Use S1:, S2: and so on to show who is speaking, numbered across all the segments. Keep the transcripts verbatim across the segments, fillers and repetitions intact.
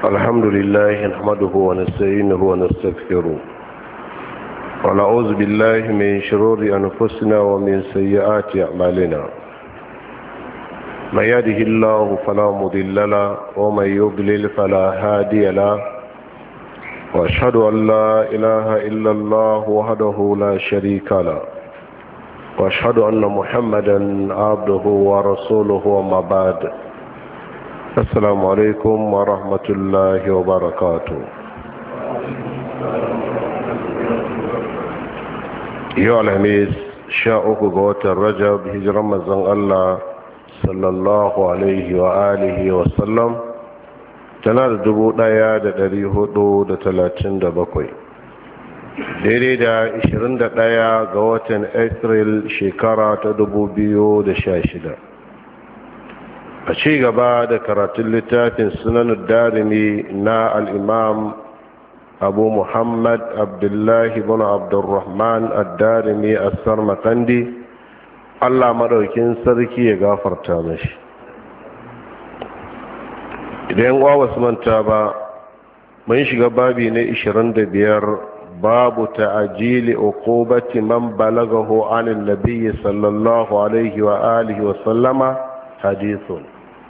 S1: الحمد لله نحمده ونستعينه ونستغفره ونعوذ بالله من شرور أنفسنا ومن سيئات أعمالنا. من يهده الله فلا مضل له ومن يضلل فلا هادي له، وأشهد أن لا إله إلا الله وحده لا شريك له، وأشهد أن محمدا عبده ورسوله. وما بعد، السلام عليكم ورحمة الله وبركاته. yau alhamis sha uku ga watan rajab hijiran manzon Allah sallallahu alaihi wa alihi wa sallam tana da dubu daya da dari hudu da talatin da bakwai, daidai da ishirin da daya ga watan april shekara ta dubu biyu da sha shida. a ci gaba da karatun littafin sunan darimi na al'imam abu muhammad abdullahi bin abdurrahman ad-darimi as-sarmaqandi, Allah madaukin sarki ya gafarta mashi. idan wa wasu manta ba, mun shiga babi na ishirin da biyar, babu ta'ajili uqubati man balagahu anin nabiyyi sallallahu alaihi wa alihi wa sallama hadithun.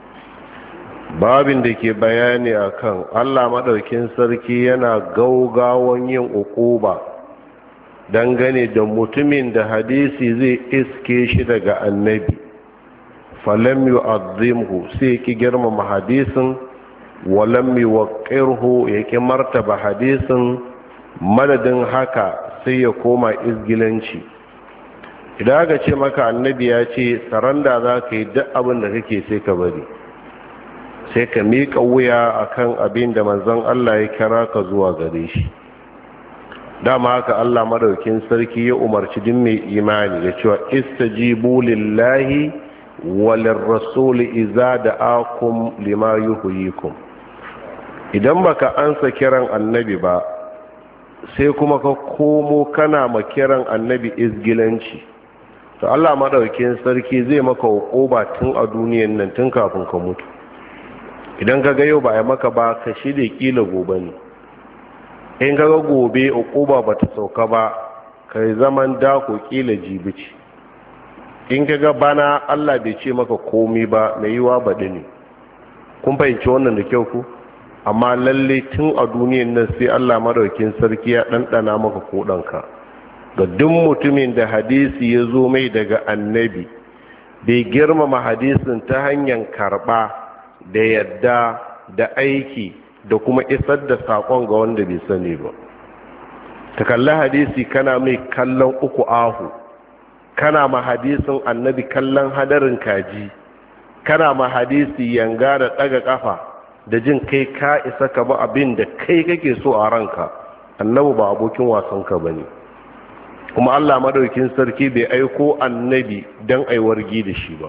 S1: babin da ke bayani akan Allah madaukin sarki yana gaugawan yin uquba dangane da mutumin da hadisi zai iske shi daga annabi, falam yu'azzimhu, sai ki girmama hadisin, walam yuqirhu, yake martaba hadisin, madadin haka sai ya koma izgilanci. idan aka ce maka annabi ya ce saranda za ka yi duk abin da kake sai ka bari, sai ka miƙa wuya akan abin da manzon Allah ya kira ka zuwa gare shi. dama haka Allah madaukin sarki ya umarci din mai imani da cewa istajibu lillahi walir rasul idza da'akum lima yuhyikum. idan baka ansa kiran annabi ba, sai kuma ka komo kana ma kiran annabi izgilanci, to Allah madaukin sarki zai maka hukuba tun a duniyan nan, tun kafin ka mutu. idan ka ga yau ba a maka ba, ka shirya kila gobe ne. in ka ga gobe uquba ba ta sauka ba, ka yi zaman dako kila jibici. in ka ga bana Allah bai ce maka komi ba, na yiwa baɗi ne. kun fahimci wannan da kyau ku? amma lalle tun a duniyan nan sai Allah madaukin sarki ya ɗanɗana maka koɗanka. ga duk mutumin da hadisi ya zo mai daga annabi, bai girmama hadisin ta hanyar karɓa da yadda da aiki da kuma isar da saƙon ga wanda bai sani ba. ka kalli hadisi kana mai kallon uku ahu, kana ma hadisin annabi kallon hadarin kaji, kana ma hadisi yanga da ɗaga ƙafa da jin kai ka isa ka ba abin da kai kake so a ranka. annabi ba abokin wasanka ba ne, kuma Allah madaukin sarki bai aiko annabi don aiwargi da shi ba.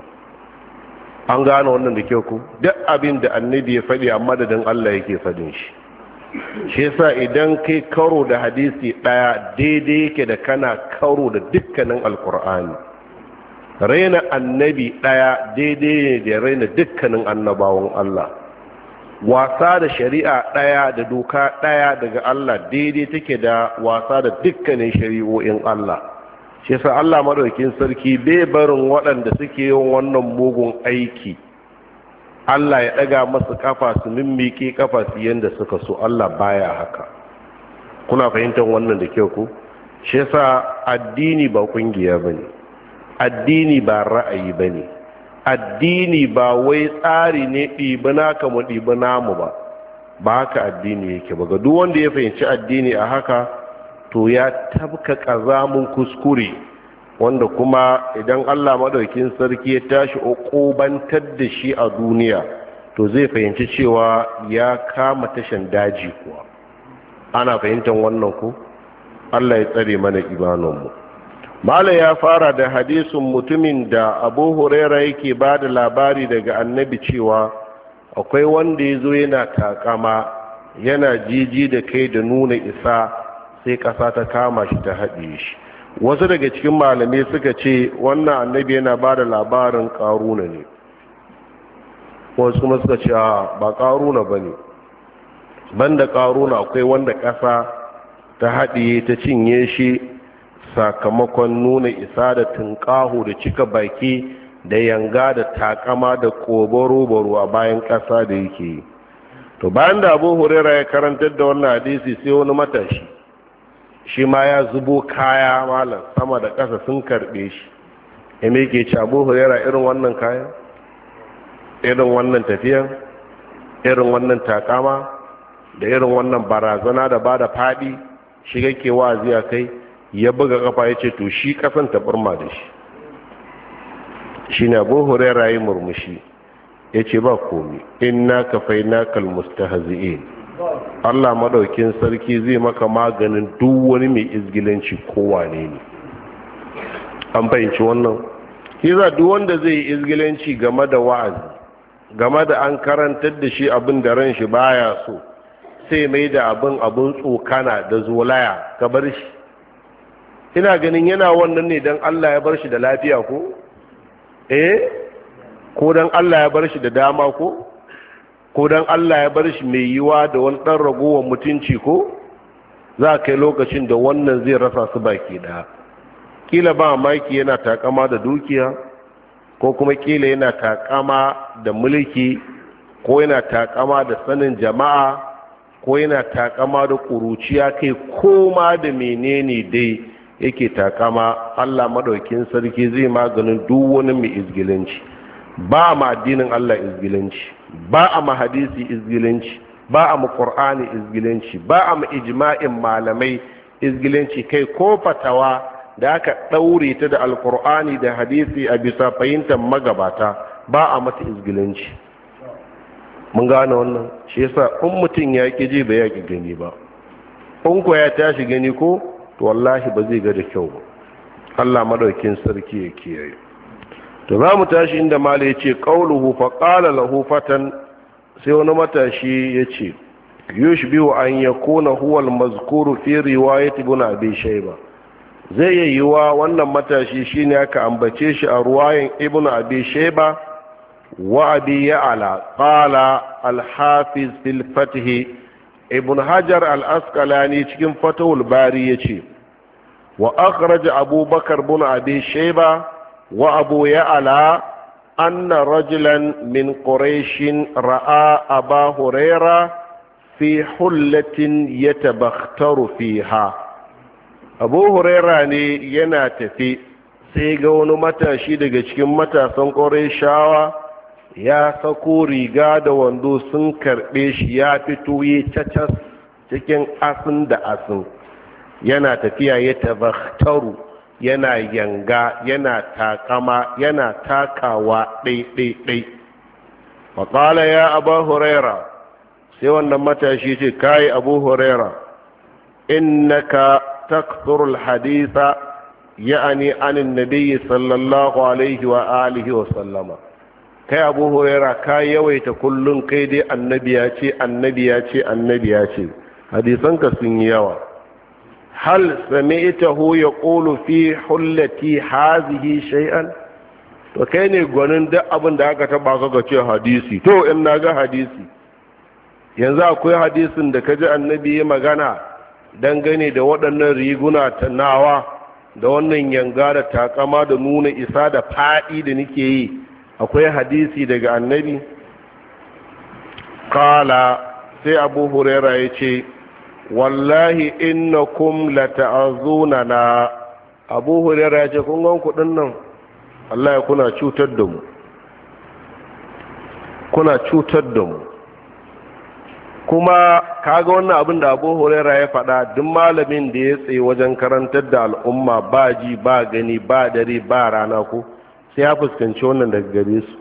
S1: an gane wannan da kyau ku? duk abin da annabi ya faɗi a madadin Allah yake faɗin shi. shi yasa idan kai karo da hadisi ɗaya, daidai yake da kana karo da dukkanin alkur'ani. raina annabi ɗaya daidai ne da raina dukkanin annabawan Allah. wasa da shari'a ɗaya da doka ɗaya daga Allah daidai take da wasa da dukkanin shari'o'in Allah. shi yasa Allah madaukin sarki bai barin waɗanda suke yin wannan mugun aiki Allah ya ɗaga masu kafa su mimmike kafa su yanda suka so. Allah baya haka. kuna fahimtar wannan da kyau ku? shi yasa addini ba kungiya bane, addini ba ra'ayi bane, addini ba wai tsari ne ɗibi naka mu ɗibi namu ba. ba haka addini yake ba. ga duk wanda ya fahimci addini a haka, to ya tabka ƙazamin kuskure, wanda kuma idan Allah madaukin sarki ya tashi uqubantar da shi a duniya, to zai fahimci cewa ya kama tashan daji kuwa. ana fahimtar wannan ku? Allah ya tsare mana imaninmu. Malam ya fara da hadisin mutumin da Abu Huraira yake ba da labari daga annabi cewa akwai wanda ya zo yana takama, yana jiji da kai da nuna isa, sai ƙasa ta kama shi ta haɗe shi. wasu daga cikin malamai suka ce wannan annabi yana ba da labarin ƙaruna ne, wasu kuma suka ce ba ƙaruna ba ne, banda ƙaruna akwai wanda ƙasa ta haɗiye ta cinye shi sakamakon nuna isa da tunƙaho da cika baki da yanga da takama da ƙobaro-baro a bayan ƙasa da yake yi. To bayan da Abu Huraira ya karantar da wannan hadisi sai wani matashi shi ma ya zubo kaya malam sama da ƙasa sun karɓe shi. Ya me ke ci Abu Huraira irin wannan kayan? Irin wannan tafiyan? Irin wannan takama? Da irin wannan barazana da ba da faɗi shi kake wa'azi a kai? Ya buga kafa ya ce to shi ƙasan ta burma da shi. Shi ne Abu Huraira ya murmushi ya ce ba komi inna kafainakal mustahzi'in, Allah madaukin sarki zai maka maganin duk wani mai izgilanci kowane ne. An fahimci wannan? Kiza duk wanda zai yi izgilanci game da wa'azi, game da an karantar da shi abin da ran shi baya so, sai mai da abin abin tsokana da zolaya ka bar shi. Ina ganin yana wannan ne don Allah ya bar shi da lafiya ko? Eh? Ko don Allah ya bar shi da dama ko? Ko don Allah ya bar shi mai yiwa da wani ɗan ragowar mutunci ko? Za a kai lokacin da wannan zai rasa su baki ɗaya. Kila ba maki yana takama da dukiya, ko kuma kila yana takama da mulki, ko yana takama da sanin jama'a, ko yana takama da ƙuruciya, kai koma da menene dai yake takama. Allah madaukin sarki zai maganin duk wani mai izgilanci. Ba ma addinin Allah izgilanci, ba a ma hadisi izgilanci, ba a ma Qur'ani izgilanci, ba a ma ijma'in malamai izgilanci, kai ko fatawa da aka daure ta da alqur'ani da hadisi a bisa fahimtar magabata ba a mata izgilanci. Mun gane wannan? Shi yasa in mutum ya ki ji ba ya ki gani ba, in ko ya tashi gani ko to wallahi ba zai ga da kyau ba. Allah madaukin sarki ya kiyaye. To za mu tashi inda mala ya ce qauluhu fa qala lahu fatan, sai wani matashi ya ce yushbihu an yakuna huwa al-mazkuru fi riwayat ibn abi shayba. Zai yiwa wannan matashi shine aka ambace shi a ruwayan ibn abi shayba wa abi ya'la. Qala al-hafiz fil fath, ibn hajar al-asqalani cikin fatahul bari yace wa akhraj abubakar ibn abi shayba wa abu ya'la anna rajulan min quraish ra'a aba huraira fi hullatin yatabakhtaru fiha. Abu huraira ne yana tafi sai ga wani matashi daga cikin matasan qurayshawa ya sako riga da wando sun karbe shi, ya fito yi cacas cikin asin da asin, yana tafiya ya tabakhtaru, yana yanga, yana takama, yana takawa ɗai-ɗai-ɗai. Faƙala ya Abu Huraira, sai wannan matashi ce, kai Abu Huraira, innaka takthurul haditha ya'ani anin nabiyyi sallallahu alaihi wa alihi wa sallama. Kai Abu Huraira ka yawaita kullum kai dai annabi ya ce, annabi ya ce, annabi ya ce. Hadisanka sun yi yawa. hal sami'tahu yaqulu fi hullati hazihi shay'an? To kai ne gwanin duk abin da aka taba ka ga ce hadisi, to in naga hadisi yanzu akwai hadisin da kaji annabi ya magana dangane da waɗannan riguna ta nawa da wannan yanga da takama da nuna isa da faɗi da nake yi, akwai hadisi daga annabi? Kala sai Abu Huraira ya ce, wallahi innakum lata'azunana. Abu Huraira ya ce, kun gan kuɗin nan Allah ya kuna cutar da mu, kuna cutar da mu. Kuma kaga wannan abin da Abu Huraira ya faɗa, duk malamin da ya tsaye wajen karantar da al'umma ba ji ba gani ba dare ba rana ko sai ya fuskanci wannan daga gare su.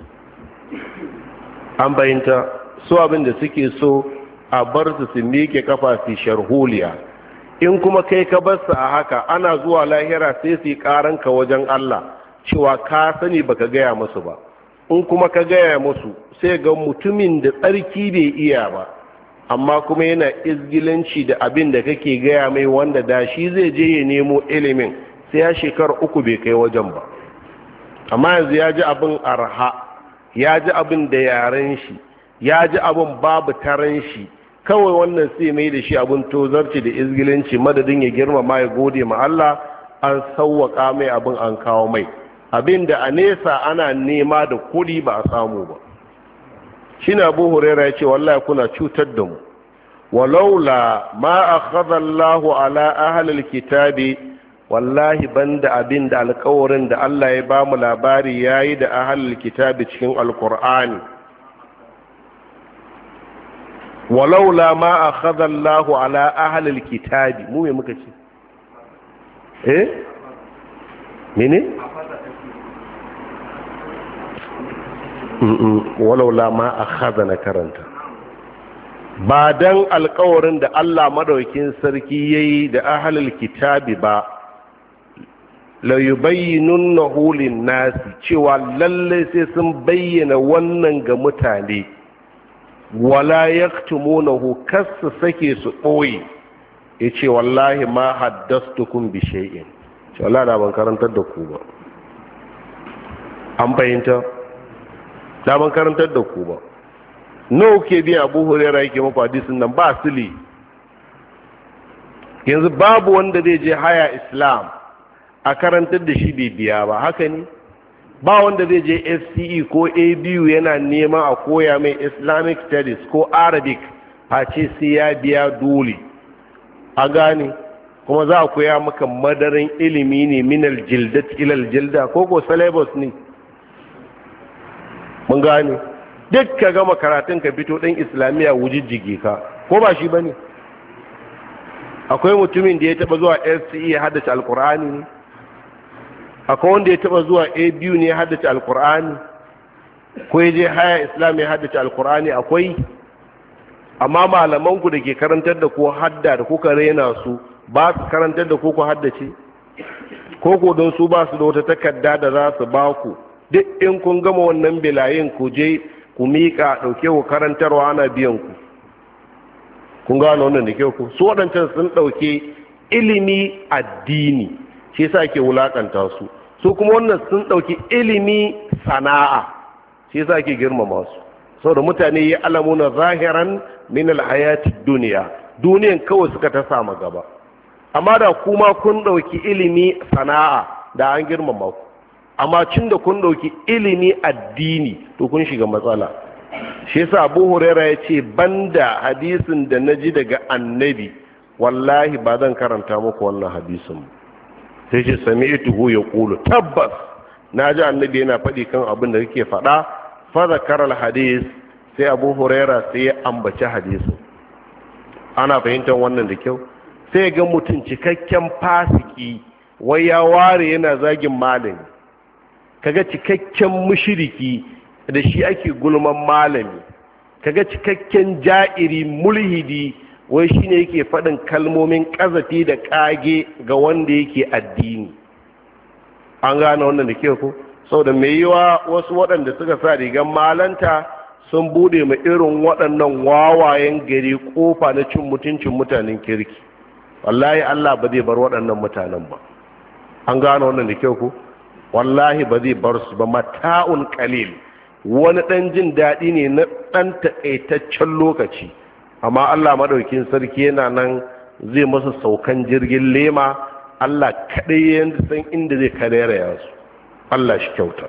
S1: An bayyanta su abin da suke so a bar su su miƙe kafa su sharholiya, in kuma kai ka bar su a haka ana zuwa lahira sai su yi ƙaranka wajen Allah cewa ka sani baka gaya musu ba. In kuma ka gaya musu sai ga mutumin da tsarki bai iya ba, amma kuma yana izgilanci da abin da kake gaya mai, wanda da shi zai je ya nemo ilimin sai ya shekara uku bai kai wajen ba, amma yanzu ya ji abin arha, ya ji abin da yaren shi, ya ji abin babu taran shi, kawai wannan sai mai da shi abin tozarci da izgilinci madadin ya girmama ya gode ma Allah an sauwaka mai abin an kawo mai abin da a nesa ana nema da kuɗi ba a samu ba. shi na Abu Huraira ya ce wallahi kuna cutar da mu walaula ma akhadha Allahu ala ahli alkitabi wallahi banda abin da alƙawarin da Allah ya ba mu labari yayi da ahli alkitabi cikin alqur'ani walaula ma akhadha Allahu ala ahli alkitabi mu me muka ce eh mene walaula ma akhadha na karanta ba dan alƙawarin da Allah madaukin sarki yayi da ahlul kitabi ba la yubayyinunnahu lin-nasi cewa lalle sai sun bayyana wannan ga mutane wala yaktumunahu kasu sake su boye yace wallahi ma haddastukum bi shay'in ce wallahi da ban karantar da ku ba an bayyanta da ban karantar da ku ba nawa ke biya Abu Hurairah yake maku hadisin nan ba sili yanzu babu wanda zai je haya Islam a karantar da shi bai biya ba haka ne ba wanda zai je F C E ko A B U yana nema a koya mai Islamic Studies ko Arabic face sai ya biya dole a gane kuma za a koya maka madarin ilimi ne minal jildat ilal jilda ko ko syllabus ne mun gane duk ka gama karatun ka fito ɗan islamiyya wujijjige ka ko ba shi ba ne akwai mutumin da ya taɓa zuwa F C E ya haddace alkur'ani ne akwai wanda ya taɓa zuwa A B U ne ya haddace alkur'ani ko ya je haya islam ya haddace alkur'ani akwai amma malamanku da ke karantar da ko hadda da kuka rena su ba su karantar da ko ku haddace ko ko don su ba su da wata takarda da za su ba ku duk in kun gama wannan bilayin ku je ku miƙa ɗauke ku karantarwa ana biyan ku kun gano wannan da kyau ku su waɗancan sun ɗauke ilimi addini shi yasa ke wulakanta su su kuma wannan sun ɗauki ilimi sana'a shi yasa ke girmama su saboda mutane ya alamuna zahiran min alhayati duniya duniyan kawai suka ta sama gaba amma da kuma kun ɗauki ilimi sana'a da an girmama ku amma cin da kun ɗauki ilimi addini to kun shiga matsala shi yasa Abu Huraira ya ce banda hadisin da naji daga annabi wallahi ba zan karanta muku wannan hadisin sai ce sami'tuhu yaqulu tabbas naji annabi yana faɗi kan abin da kake faɗa fa zakara al-hadis sai Abu Huraira sai ya ambaci hadisin ana fahimtar wannan da kyau sai ga mutum cikakken fasiki wai ya ware yana zagin malami kaga cikakken mushriki da shi ake gulman malami kaga cikakken ja'iri mulhidi wai shine yake faɗin kalmomin ƙazafi da ƙage ga wanda yake addini an gane wannan da ke ku saboda mai yiwa wasu waɗanda suka sa rigar malanta sun bude ma irin waɗannan wawayen gari kofa na cin mutuncin mutanen kirki wallahi Allah ba zai bar waɗannan mutanen ba an gane wannan da ke ku wallahi ba zai bar su ba mata'un qalil wani dan jin daɗi ne na ɗan taƙaitaccen lokaci amma Allah madaukin sarki yana nan zai masa saukan jirgin lema Allah kaɗai ya san inda zai kareraya su Allah shi kyauta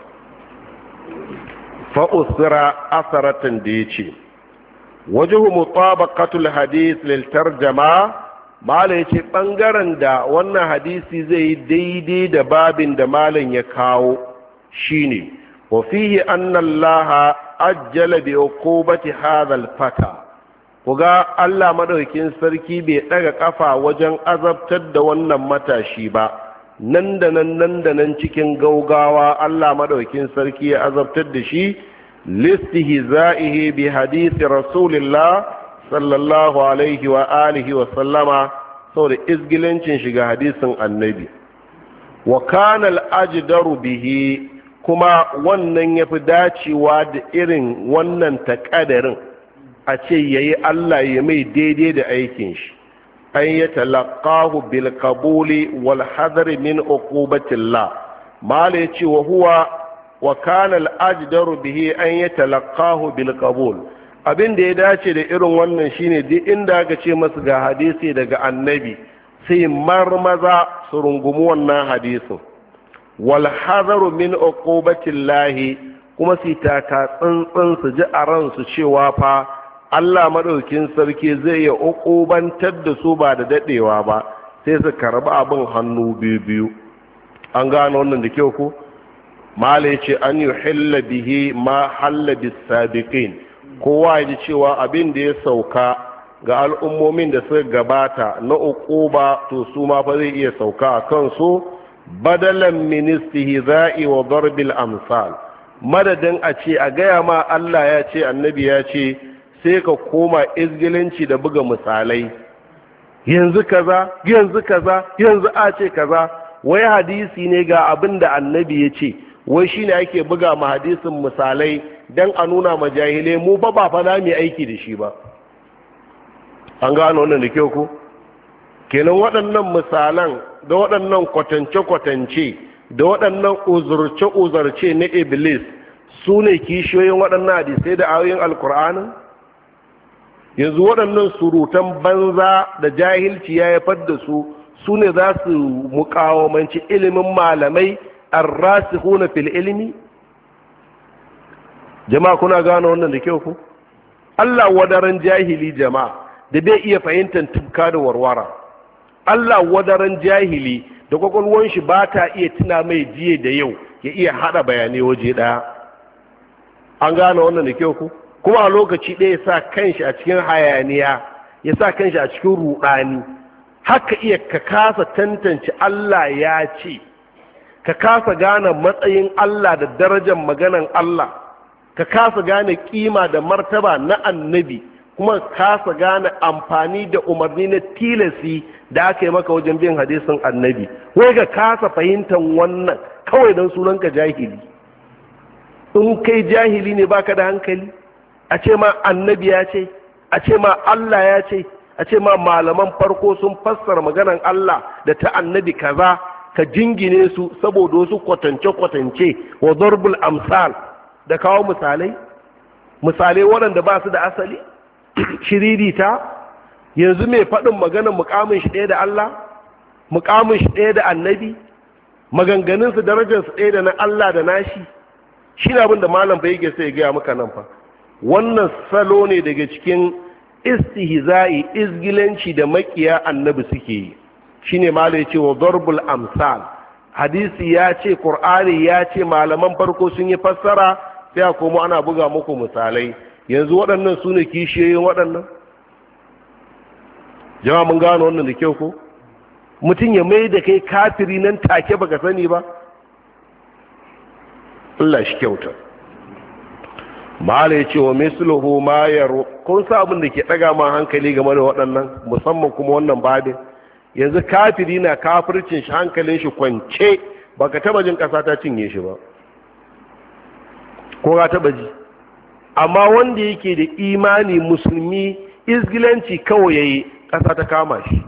S1: fa usra asaratan da yace wajhu mutabaqatul hadith lil tarjama malam ya ce ɓangaren da wannan hadisi zai yi daidai da babin da malam ya kawo shine wa fihi anna Allah ajjala bi uqubati hadha al-fata kuga Allah madaukakin sarki bai daga kafa wajen azabtar da wannan matashi ba nan da nan nan da nan cikin gaugawa Allah madaukakin sarki ya azabtar da shi listihza'ihi bi hadisi rasulillah sallallahu alaihi wa alihi wa sallama saboda izgilancin shiga hadisin annabi wa kana al-ajdaru bihi kuma wannan yafi dacewa da irin wannan takadarin a ce yayi Allah ya mai daidai da aikin shi an ya talaqahu bil qabuli wal hadar min uqubatillah mala yace wa huwa wa kana al-ajdaru bihi an ya talaqahu bil qabul abin da ya dace da irin wannan shine duk inda aka ce masu ga hadisi daga annabi sai marmaza su rungumi wannan hadisin. Wal hadaru min uqubatillahi, kuma su taka tsantsan su ji a ransu cewa fa Allah madaukin sarki zai ya uqubantar da su ba da dadewa ba, sai su karbi abin hannu biyu biyu. An gano wannan da kyau ko? Mala yace an yuhilla bihi ma halla bis sabiqin, kowa ya ji cewa abin da ya sauka ga al'ummomin da suka gabata na uquba to su ma fa zai iya sauka a kansu, badalan min istihza'i wa darbil amsal, madadin a ce a gaya ma Allah ya ce annabi ya ce sai ka koma izgilinci da buga misalai, yanzu kaza yanzu kaza yanzu a ce kaza, wai hadisi ne ga abin da annabi ya ce, wai shine ake buga ma hadisin misalai dan a nuna ma jahilai mu ba ba fa za mu aiki da shi ba. An gano wannan da kyau ko? Kenan waɗannan misalan da waɗannan kwatance-kwatance da waɗannan uzurce-uzurce na iblis su ne kishiyoyin waɗannan hadisai da ayoyin alkur'anin? Yanzu waɗannan surutan banza da jahilci ya haifar da su su ne za su muƙawamanci ilimin malamai ar-rasikhuna fil ilmi? Jama'a kuna gano wannan da kyau ku? Allah wadaran jahili jama'a da bai iya fahimtar tufka da warwara. Allah wadaran jahili da kwakwalwar shi ba ta iya tuna mai jiye da yau ya iya hada bayanai waje daya. An gano wannan da kyau ku? Kuma a lokaci ɗaya ya sa kanshi a cikin hayaniya, ya sa kanshi a cikin rudani. Haka iya ka kasa tantance Allah ya ce, ka kasa gane matsayin Allah da darajar maganan Allah, ka kasa gane kima da martaba na annabi, kuma kasa gane amfani da umarni na tilasi da aka yi maka wajen bin hadisin annabi. Wai ka kasa fahimtar wannan kawai don sunanka jahili. In kai jahili ne baka da hankali, a ce ma annabi ya ce, a ce ma Allah ya ce, a ce ma malaman farko sun fassara maganan Allah da ta annabi kaza, ka jingine su saboda wasu kwatance-kwatance wa darbul amsal da kawo misalai misalai waɗanda ba su da asali. Shiririta yanzu mai faɗin maganar mukamin shi ɗaya da Allah, mukamin shi ɗaya da annabi, maganganunsu darajarsu ɗaya da na Allah da nashi. Shi ne abin da malam bai yake sai ya gaya maka nan fa. Wannan salo ne daga cikin istihza'i, izgilanci da makiya annabi suke yi. Shine malam ya ce wa darbul amsal, hadisi ya ce, qur'ani ya ce, malaman farko sun yi fassara, sai a komo ana buga muku misalai. Yanzu waɗannan su ne kishiyoyin waɗannan? Jama'a mun gano wannan da kyau ko? Mutum ya mai da kai kafiri nan take baka sani ba? Allah shi kyauta. Mala ya ce wa misluhu ma yaro, kun sa abin da ke ɗaga ma hankali game da waɗannan, musamman kuma wannan babin. Yanzu kafiri na kafircin shi, hankalin shi kwance, baka taba jin ƙasa ta cinye shi ba, ko ka taba ji? Amma wanda yake da imani musulmi, izgilanci kawai yayi, ƙasa ta kama shi.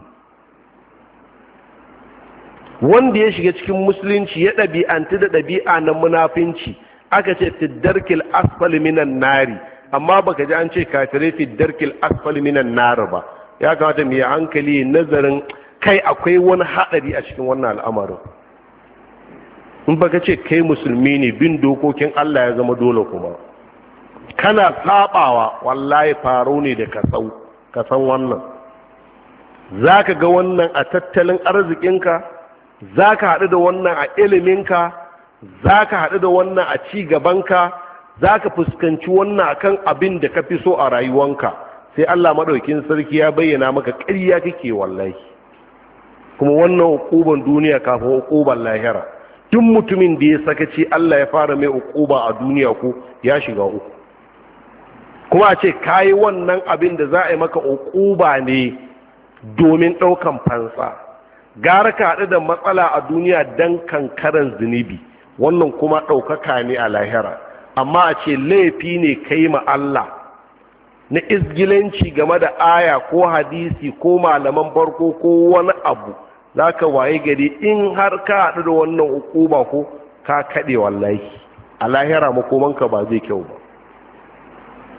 S1: Wanda ya shiga cikin musulunci ya ɗabi'antu da ɗabi'a na munafinci, aka ce fiddarkil asfali minan nari, amma baka ji an ce kafirai fiddarkil asfali minan nari ba. Ya kamata mu yi hankali nazarin kai akwai wani haɗari a cikin wannan al'amarin. In baka ce kai musulmi ne, bin dokokin Allah ya zama dole kuma. Kana sabawa wallahi faro ne da kasau, kasan wannan. Zaka ga wannan a tattalin arzikinka, zaka haɗu da wannan a iliminka, zaka haɗu da wannan a ci gabanka, zaka fuskanci wannan akan abin da ka fi so a rayuwanka. Sai Allah madaukin sarki ya bayyana maka ƙarya kake wallahi. Kuma wannan hukuban duniya kafin hukuban lahira, duk mutumin da ya sakaci Allah ya fara mai hukuba a duniya ko ya shiga uku. Kuma a ce kayi wannan abin da za a yi maka hukuba ne domin ɗaukan fansa, gara ka haɗu da matsala a duniya don kankaran zunubi, wannan kuma ɗaukaka ne a lahira. Amma a ce laifi ne kai ma Allah na izgilanci game da aya ko hadisi ko malaman farko ko wani abu, za ka waye gari in har ka haɗu da wannan hukuma ko ka kaɗe wallahi a lahira makomanka ba zai kyau ba.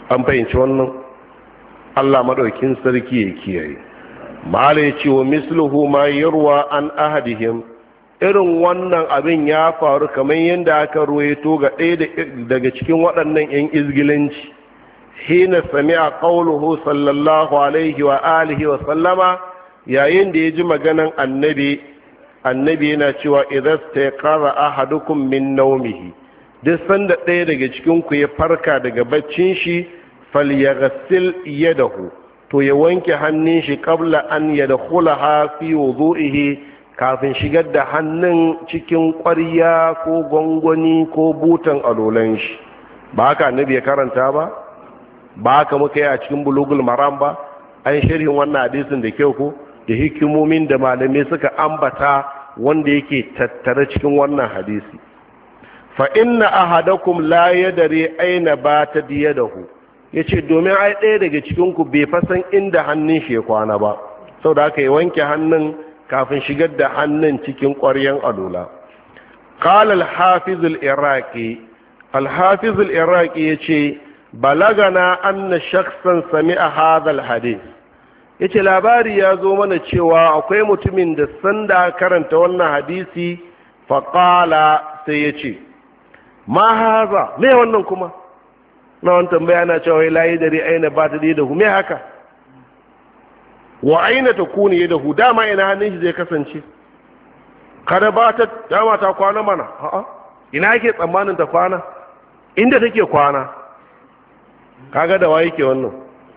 S1: an fahimci wannan. Allah madaukin sarki ya kiyaye. mala ya ce wa misluhu ma yarwa an ahadihim, irin wannan abin ya faru kamar yadda aka ruwaito ga ɗaya daga cikin waɗannan 'yan izgilanci. hina sami'a qawluhu sallallahu alaihi wa alihi wa sallama, yayin da ya ji maganan annabi annabi yana cewa idza staqara ahadukum min nawmihi, duk sanda ɗaya daga cikin ku ya farka daga baccin shi, falyaghsil yadahu, to ya wanke hannun shi qabla an yadkhulaha fi wudu'ihi, kafin shigar da hannun cikin ƙwarya ko gwangwani ko butan alolan shi. Ba haka annabi ya karanta ba, ba haka muka yi a cikin bulugul maram ba, an sharhin wannan hadisin da kyau ko da hikimomin da malamai suka ambata wanda yake tattare cikin wannan hadisi. Fa inna ahadakum la yadri aina batat yadahu, yace domin ai ɗaya daga cikin ku bai fasan inda hannun shi ya kwana ba, saboda haka ya wanke hannun kafin shigar da hannun cikin ƙwaryan alola. Qala al-hafiz al-iraqi, al-hafiz al-iraqi yace balagana anna shakhsan sami'a hadha al-hadith, yace labari ya zo mana cewa akwai mutumin da sanda karanta wannan hadisi faqala, sai yace ma haza, me wannan kuma na wannan tambaya na cewa layi dare aina ba ta da hu, me haka wa aina takuni yadahu, dama ina hannun shi zai kasance, kada ba ta dama ta kwana mana, a'a ina yake tsammanin ta kwana, inda take kwana. Kaga da wa yake wannan,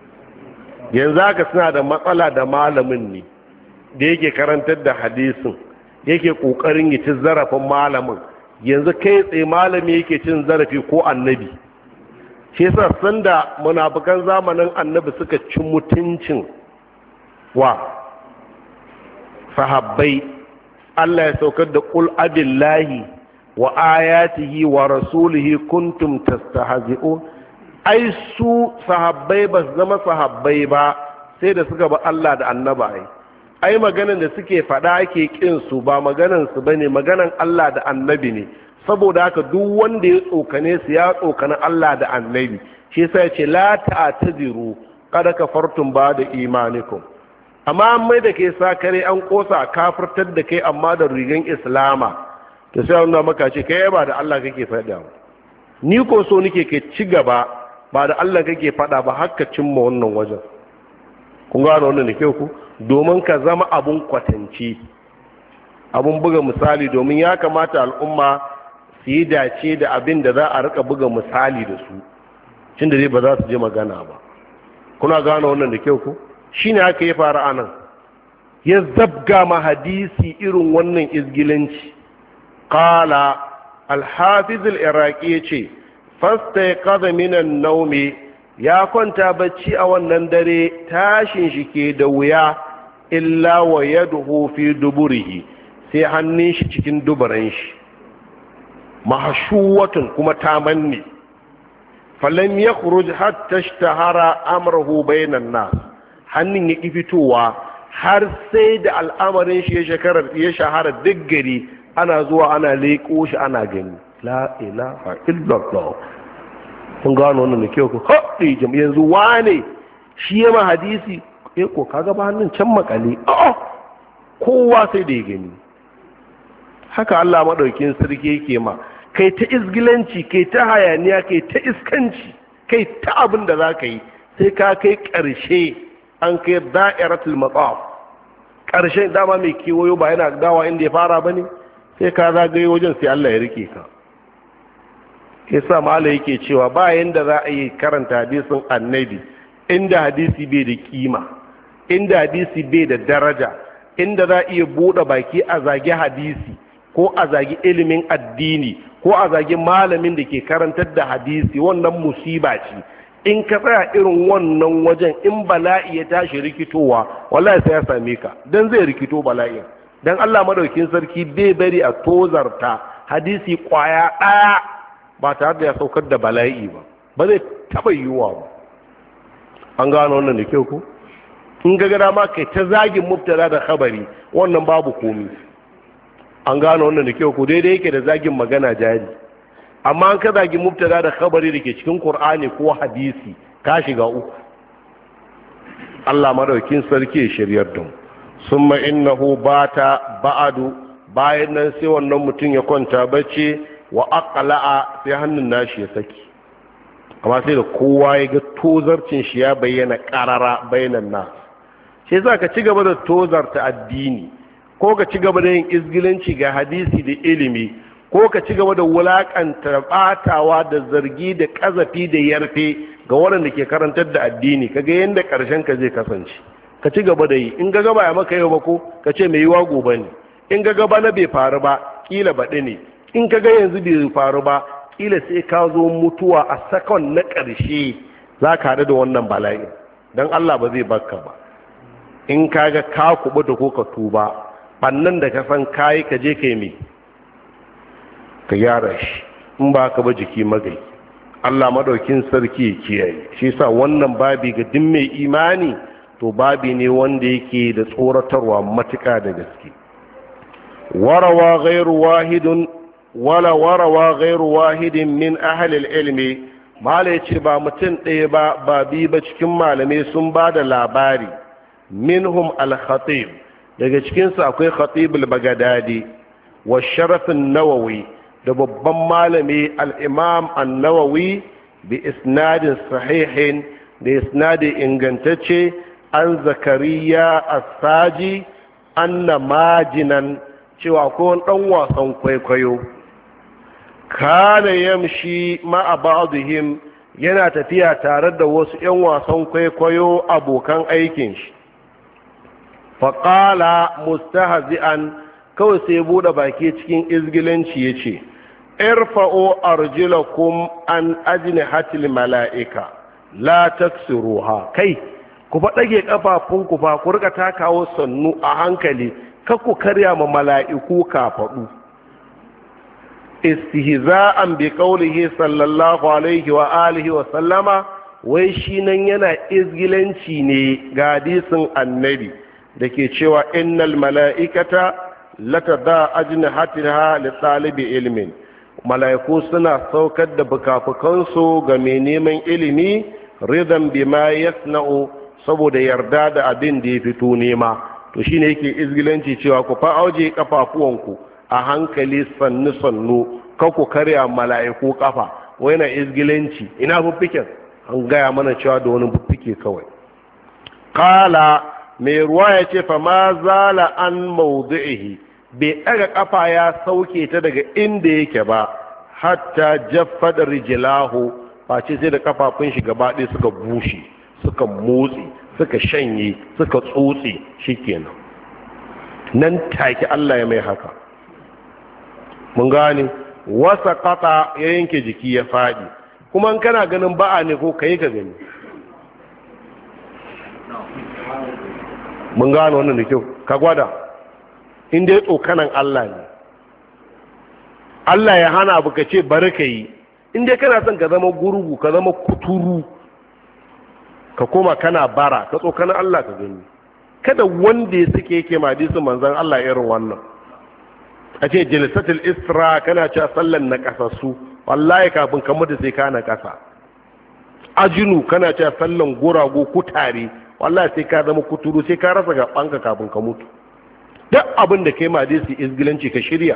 S1: yanzu haka suna da matsala da malamin ne da yake karantar da hadisin, yake kokarin ya ci zarafin malamin. Yanzu kai tsaye malami yake cin zarafi ko annabi. Shi yasa sanda munafikan zamanin annabi suka ci mutuncin wa sahabbai, Allah ya saukar da qul abillahi wa ayatihi wa rasulihi kuntum tastahzi'un. ai su sahabbai ba su zama sahabbai ba sai da suka ba Allah da annaba. ai ai maganan da suke faɗa ake kin su ba maganan su bane, maganan Allah da annabi ne. Saboda haka duk wanda ya tsokane su ya tsokane Allah da annabi. shi yasa ya ce la ta'tadiru qad kafartum ba da imanikum. amma an mai da kai sakare, an kosa kafirtar da kai amma da rigan islama, to sai wannan maka ce kai ba da Allah kake faɗa, ni ko so nake ke ci gaba, ba da Allah kake faɗa ba, haka cimma wannan wajen. kun gano wannan da kyau ku, domin ka zama abun kwatanci, abun buga misali, domin ya kamata al'umma su yi dace da abin da za a rika buga misali da su, cin da dai ba za su je magana ba. kuna gano wannan da kyau ku, shine haka ya fara anan, ya zabga ma hadisi irin wannan izgilanci. qala al-hafiz al-iraqi yace fasta ya kada minan naumi, ya kwanta bacci a wannan dare, tashin shi ke da wuya, illa wa yaduhu fi duburihi, sai hannun shi cikin dubaran shi, mahshuwatun kuma tamanni. falam yakhruj hatta ishtahara amruhu bainan nas, hannun ya ki fitowa har sai da al'amarin shi ya shahara duk gari, ana zuwa ana leƙo shi ana gani. la ilaha illallah. kun gano wannan da kyau ku haɗe jam yanzu wane shi ya ma hadisi, eh ko kaga ba hannun can makale, oh kowa sai da ya gani. haka Allah madaukin sarki yake ma, kai ta izgilanci, kai ta hayaniya, kai ta iskanci, kai ta abin da za ka yi, sai ka kai ƙarshe, an kai da'iratul mataf, ƙarshen dama mai kewayo ba yana dawa inda ya fara ba ne, sai ka zagaye wajen sai Allah ya rike ka. yasa mala yake cewa bayan da za a yi karanta hadisin annabi inda hadisi bai da kima, inda hadisi bai da daraja, inda za a iya buɗe baki a zagi hadisi ko a zagi ilimin addini ko a zagi malamin da ke karantar da hadisi, wannan musiba ce. in ka tsaya irin wannan wajen, in bala'i ya tashi rikitowa wallahi sai ya same ka, dan zai rikito bala'in. dan Allah madaukin sarki bai bari a tozarta hadisi kwaya ɗaya ba tare da ya saukar da bala'i ba, ba zai taɓa yiwuwa ba. an gano wannan da kyau ko, in ga gada ma kai ta zagin mubtada da khabari, wannan babu komi. an gano wannan da kyau ko, daidai yake da zagin magana jari. amma an ka zagi mubtada da khabari da ke cikin qur'ani ko hadisi, ka shiga uku. Allah madaukin sarki ya shiryar da mu. Summa innahu bata ba'adu, bayan nan sai wannan mutum ya kwanta bacci, wa aqla'a sai hannun nashi ya saki. Amma sai da kowa ya ga tozarcin shi ya bayyana karara bainan nas. Sai za ka ci gaba da tozarta addini, ko ka ci gaba da yin izgilanci ga hadisi da ilimi, ko ka ci gaba da wulakanta batawa da zargi da kazafi da yarfe ga waɗanda ke karantar da addini, kaga yadda ƙarshen ka zai kasance. Ka ci gaba da yi, in ga gaba ya maka yau ba ko ka ce mai yiwa gobe ne, in ga gaba na bai faru ba kila baɗi ne, in ka ga yanzu bai faru ba kila sai ka zo mutuwa a sakon na ƙarshe za ka haɗu da wannan bala'i, don Allah ba zai baka ba. In ka ga ka kuɓuta ko ka tuba, ɓannan da ka san kayi ka je ka yi mai ka gyara shi, in ba ka ba jiki magai. Allah madaukin sarki ya kiyaye. Shi sa wannan babi ga duk mai imani to babi ne wanda yake da tsoratarwa matuƙa da gaske. Warawa ghairu wahidun wala warawa ghairu wahidin min ahli ilmi, mala yace ba mutum ɗaya ba ba bi ba cikin malamai sun ba da labari. Minhum al-khatib, daga cikinsu akwai khatib al-bagadadi wa sharafin nawawi da babban malami al-imam an-nawawi bi isnadin sahihin da isnadi ingantacce an zakariya as-saji anna majinan cewa ko dan wasan kwaikwayo kana yamshi ma'a ba'dihim yana tafiya tare da wasu 'yan wasan kwaikwayo abokan aikin shi. faƙala mustahzi'an, kawai sai buɗe baki cikin izgilanci ya ce, irfa'o arjilakum an ajnihatil mala'ika la taksiruha, kai ku fa ɗage ƙafafunku fa ku rika takawo sannu a hankali, kar ku karya ma mala'iku kafaɗu. Istihza'an bi qawlihi sallallahu alaihi wa alihi wa sallama, wai shi nan yana izgilanci ne ga hadisin annabi da ke cewa innal mala'ikata latada ajnihatiha li talibi ilmin, mala'iku suna saukar da bukafukansu ga mai neman ilimi ridan bima yasna'u, saboda yarda da abin da ya fito nema. To shine yake izgilanci cewa ku fa auje kafafuwanku a hankali sannu sannu, kan ku karya mala'iku kafa. Wai na izgilanci, ina fuffiken an gaya mana cewa da wani fuffike kawai. Qala, mai ruwa ya ce fa ma zala an mawdu'ihi, bai ɗaga ƙafa ya sauke ta daga inda yake ba, hatta jaffada rijlahu, face sai da kafafun shi gaba ɗaya suka bushe, suka motsi, suka shanye, suka tsotse, shikenan nan take Allah ya mai haka. Mun gane, wasa qata ya yanke jiki ya faɗi. Kuma in kana ganin ba'a ne ko kai ka gani. Mun gano wannan da kyau, ka gwada, inda ya tsokanan Allah ne. Allah ya hana abu ka ce bari ka yi, inda kana son ka zama gurgu, ka zama kuturu, ka koma kana bara, ka tsokanan Allah ka gani. Kada wanda ya suke yake madisu manzan Allah irin wannan. A ce jilisatul isra kana cewa sallan na kasassu, wallahi kafin ka mutu sai ka na kasa. Ajinu kana cewa sallan gurago kutare, wallahi sai ka zama kuturu, sai ka rasa gabanka kafin ka mutu. Duk abin da kai ma dai su izgilanci ka shirya,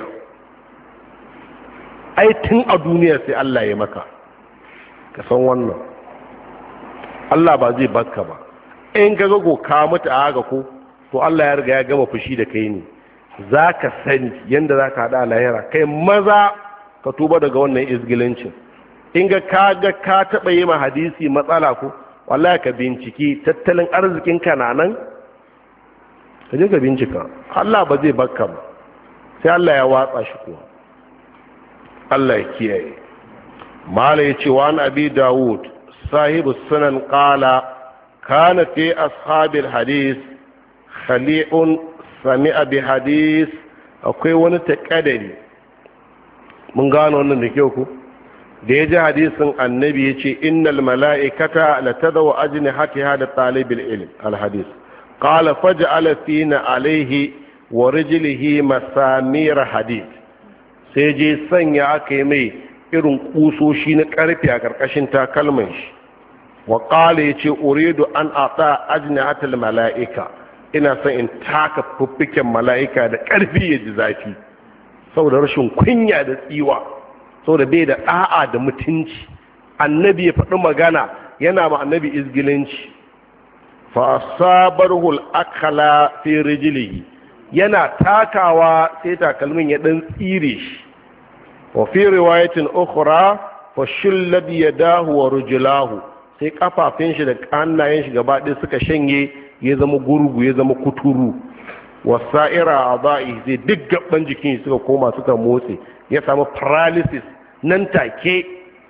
S1: ai tun a duniya sai Allah ya maka, ka san wannan. Allah ba zai baka ba, in ka go ka mutu a haka ko to Allah ya riga ya gama fushi da kai ne. Za ka sani yadda za ka haɗa lahira, kai maza ka tuba daga wannan izgilancin. In ga ka ga ka taɓa yi ma hadisi matsala ko, wallahi ka binciki tattalin arzikin ka na nan, ka je ka bincika. Allah ba zai bakka ba, sai Allah ya watsa shi kuwa. Allah ya kiyaye. Mala ya ce wa an abi Dawud sahibu sunan qala kana fi ashabil hadis khali'un sami'a bi hadis. Akwai wani takadari, mun gano wannan da kyau ku, da ya ji hadisin annabi ya ce innal mala'ikata la tadaw ajnihatiha da talibil ilm al hadis. Qala faj'ala fina alayhi wa rijlihi masamir hadid. Sai je sanya aka yi mai irin kusoshi na karfe a karkashin takalman shi. wa qala yace uridu an ata ajnihatul mala'ika, ina son in taka fuffiken mala'ika da ƙarfi ya ji zafi saboda rashin kunya da tsiwa, saboda bai da da'a da mutunci. Annabi ya faɗi magana yana ma annabi izgilanci. fa asabarhu al-akla fi rijlihi, yana takawa sai takalmin ya dan tsire shi. wa fi riwayatin ukhra fa shullat yadahu wa rijlahu, sai kafafin shi da hannayen shi gaba ɗaya suka shanye, ya zama gurgu, ya zama kuturu. wasa'ira adai, sai duk gaban jikin shi suka koma suka motsi, ya samu paralysis nan take.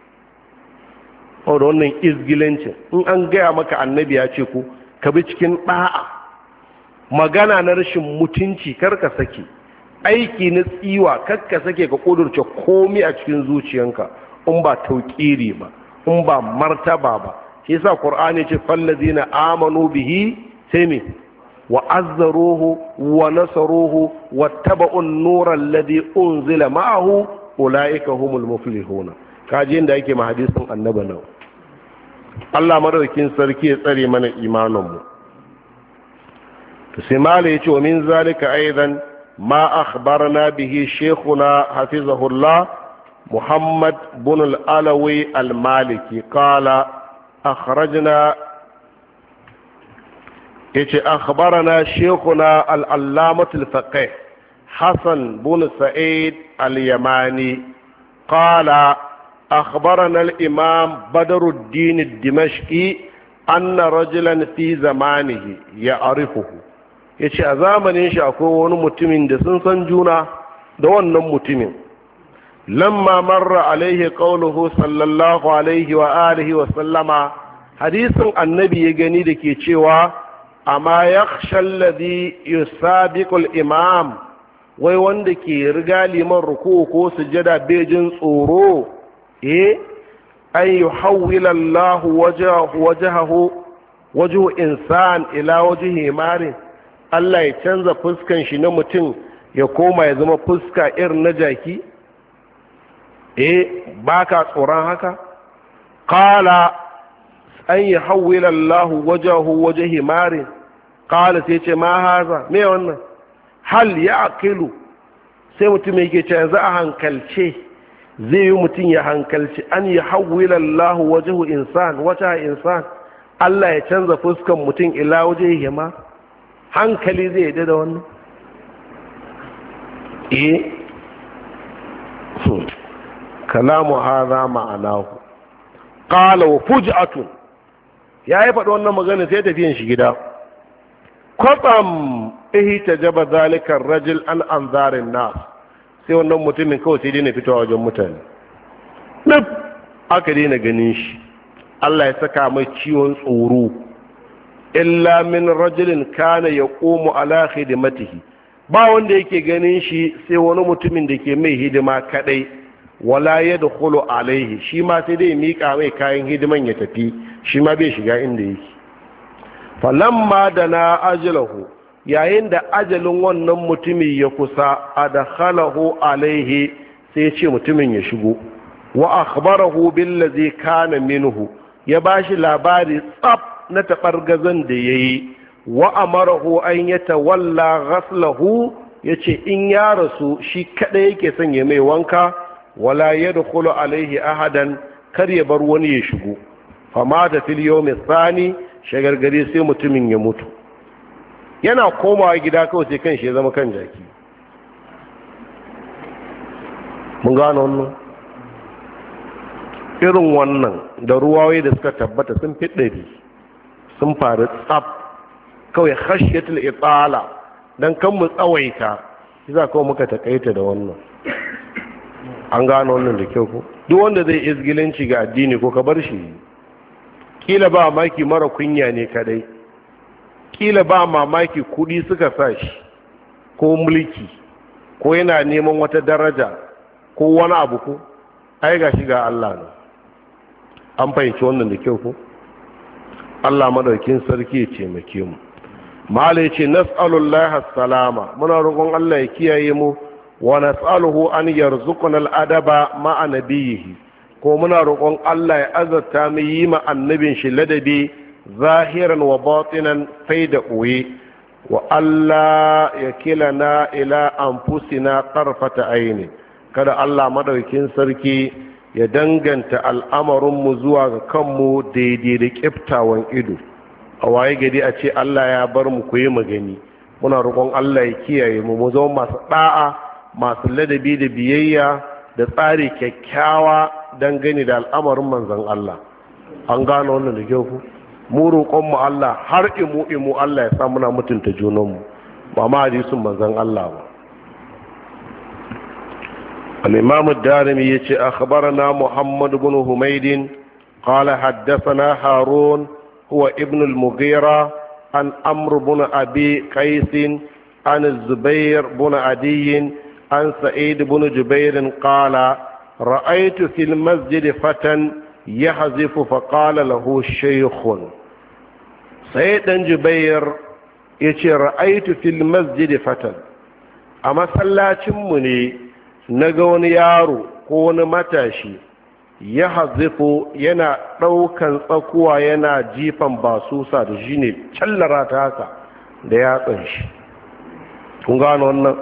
S1: da wannan izgilancin, in an gaya maka annabi ya ce ku ka bi cikin ɗa'a, magana na rashin mutunci karka sake, aiki na tsiwa karka sake ka kudurce komi a cikin zuciyanka in ba tauƙiri ba, in ba martaba ba. shi yasa qur'ani ce fallazina amanu bihi sai me wa azzaruhu wa nasaruhu wattaba'u an-nura alladhi unzila ma'ahu ulaika humul muflihuna. kaji inda yake ma hadisin annabi nan. Allah madaukakin sarki ya tsare mana imanin mu. to sai mala yace wa min zalika aidan ma akhbarana bihi shaykhuna hafizahullah muhammad bin al-alawi al-maliki qala akhrajna yace akhbarana shaykhuna al-allamah al-faqih hasan bin sa'id al-yamani qala أخبرنا الإمام بدر الدين الدمشقي أن رجلا في زمانه يعرفه. yace a zamanin shi akwai wani mutumin da sun san juna da wannan mutumin. lamma marra alaihi qauluhu sallallahu alaihi wa alihi wa sallama, hadisin annabi ya gani da ke cewa amma yakhsha alladhi yusabiqu al-imam, wai wanda ke riga liman ruku ko sujada bejin tsoro eh an yuhawwila Allah wajahu wajahu wajhu insan ila wajhi mari, Allah ya canza fuskan shi na mutum ya koma ya zama fuska irin na jaki. eh baka tsoron haka? qala an yuhawwila Allah wajahu wajhi mari, qala sai ce ma haza me wannan? hal ya'qilu, sai mutum yake ce yanzu a hankalce zai yi mutum ya hankalci an yi hawwila Allah wajahu insan wata insan, Allah ya canza fuskan mutum ila waje ma, hankali zai yi da wannan? eh kalamu hadha ma'anahu. qala wa fuj'atun, yayi faɗi wannan magana sai tafiyan shi gida. kwatsam ihtajaba zalika ar-rajul an anzarin nas, sai wannan mutumin kawai sai daina fitowa wajen mutane, ɗin aka daina ganin shi. Allah ya saka mai ciwon tsoro. illa min rajulin kana yaqumu ala khidmatihi, ba wanda yake ganin shi sai wani mutumin da ke mai hidima kadai. wala yadkhulu alaihi, shi ma sai dai mika mai kayan hidiman ya tafi, shi ma bai shiga inda yake. falamma dana ajlahu, yayin da ajalin wannan mutumin ya kusa, adkhalahu alaihi, sai ce mutumin ya shigo. wa akhbarahu billazi kana minhu, ya bashi labari tsaf na tabargazan da yayi. wa amarahu an yatawalla ghaslahu, yace in ya rasu shi kada yake son ya mai wanka. wala yadkhulu alaihi ahadan, kar ya bar wani ya shigo. fama da fil yawmi thani, shagargare sai mutumin ya mutu. yana komawa gida kawai sai kan shi ya zama kan jaki. mun gano wannan? irin wannan da ruwaye da suka tabbata sun fi ɗari, sun faru tsab. kawai khashyatul itala, dan kan mu tsawaita za kawai muka takaita da wannan. an gano wannan da kyau ko? duk wanda zai izgilanci ga addini ko ka bar shi. kila ba maki mara kunya ne kadai, kila ba mamaki kudi suka sa shi, ko mulki, ko yana neman wata daraja ko wani abu ko ai ga shi ga Allah ne. an fahimci wannan da kyau ko? Allah madaukin sarki ya taimake mu. malai ce nas'alullahi salama, muna roƙon Allah ya kiyaye mu. wa nas'aluhu an yarzuqana al-adaba ma'a nabiyhi, ko muna roƙon Allah ya azarta mu yi ma annabin shi ladabi zahiran wa batinan fai da ɓoye, wa Allah ya kilana ila anfusina tarfata aini, kada Allah madaukin sarki ya danganta al'amarinmu zuwa ga kanmu daidai da ƙiftawan ido, a waye gari a ce Allah ya bar mu ku yi magani. Muna roƙon Allah ya kiyaye mu mu zama masu ɗa'a, masu ladabi da biyayya da tsari kyakkyawa dangane da al'amarin manzon Allah. An gano wannan da kyau ku? Mu roƙon mu Allah har imu imu Allah ya sa muna mutunta junanmu, ba ma hadisin manzon Allah ba. الإمام الدارمي يتي أخبرنا محمد بن حميد قال حدثنا هارون هو ابن المغيرة عن عمرو بن أبي قيس عن الزبير بن عدي عن سعيد بن جبير قال رأيت في المسجد فتى يحذف فقال له شيخ. سعيد بن جبير يتي رأيت في المسجد فتى أما صلاتي مني na ga wani yaro ko wani matashi ya hazifo yana ɗaukan tsakuwa yana jifan basusa da shi ne callara ta haka da yatsan shi. Kun gano wannan?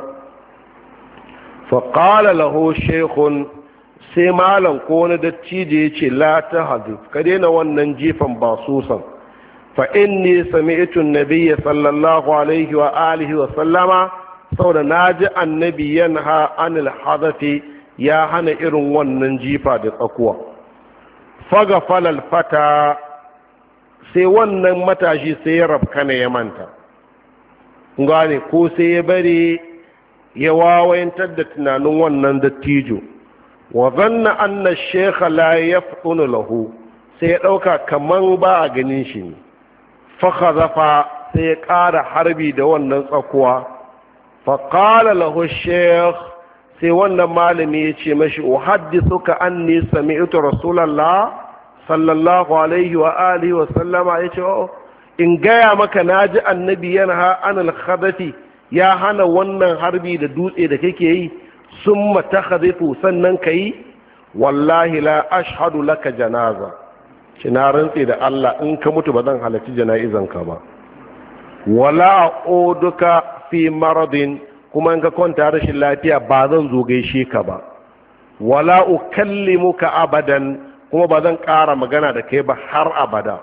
S1: faƙala laho shekun, sai malam ko wani dattijo ya ce la ta hazif, ka daina wannan jifan basusan, fa inni sami'tu nabiyya sallallahu alaihi wa alihi wa sallama, saboda na ji annabi yanha anil hadafi, ya hana irin wannan jifa da tsakuwa. Faga falal fata, sai wannan matashi sai ya rabkana ya manta, gane ko sai ya bari ya wawayantar da tunanin wannan dattijo. Wa zanna anna shekha la yafqunu lahu, sai ya ɗauka kaman ba a ganin shi ne. Fa zafa sai ya ƙara harbi da wannan tsakuwa. faƙala lahu sheikh, sai wannan malami ya ce mashi uhaddithuka anni sami'tu rasulallah sallallahu alaihi wa alihi wa sallama, ya ce oh in gaya maka naji annabi yana anil khadafi, ya hana wannan harbi da dutse da kake yi, summa takhadhifu sannan kai, wallahi la ashhadu laka janaza, shi na rantse da Allah in ka mutu ba zan halarci jana'izanka ba, wala a'uduka fi maradin, kuma in ka kwanta rashin lafiya ba zan zo gaishe ka ba, wala ukallimuka abadan, kuma ba zan ƙara magana da kai ba har abada.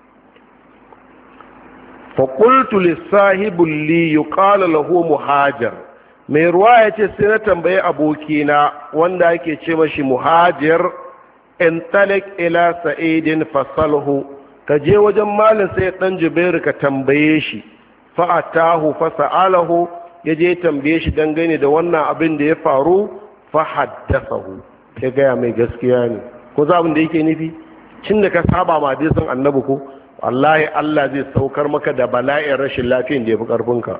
S1: fa qultu lisahibul li yuqalu lahu muhajir, mai ruwa ya ce sai na tambaye abokina wanda ake ce mashi muhajir, in talik ila sa'idin fasalhu, ka je wajen malin sai dan Jubairu ka tambaye shi. fa'atahu fasa'alahu, ya je tambaye shi dangane da wannan abin da ya faru, fa haddathahu, ya gaya mai gaskiya ne. Ko za abin da yake nufi, cin da ka saba ma hadisin annabi ko wallahi Allah zai saukar maka da bala'in rashin lafiyan da ya fi ƙarfinka,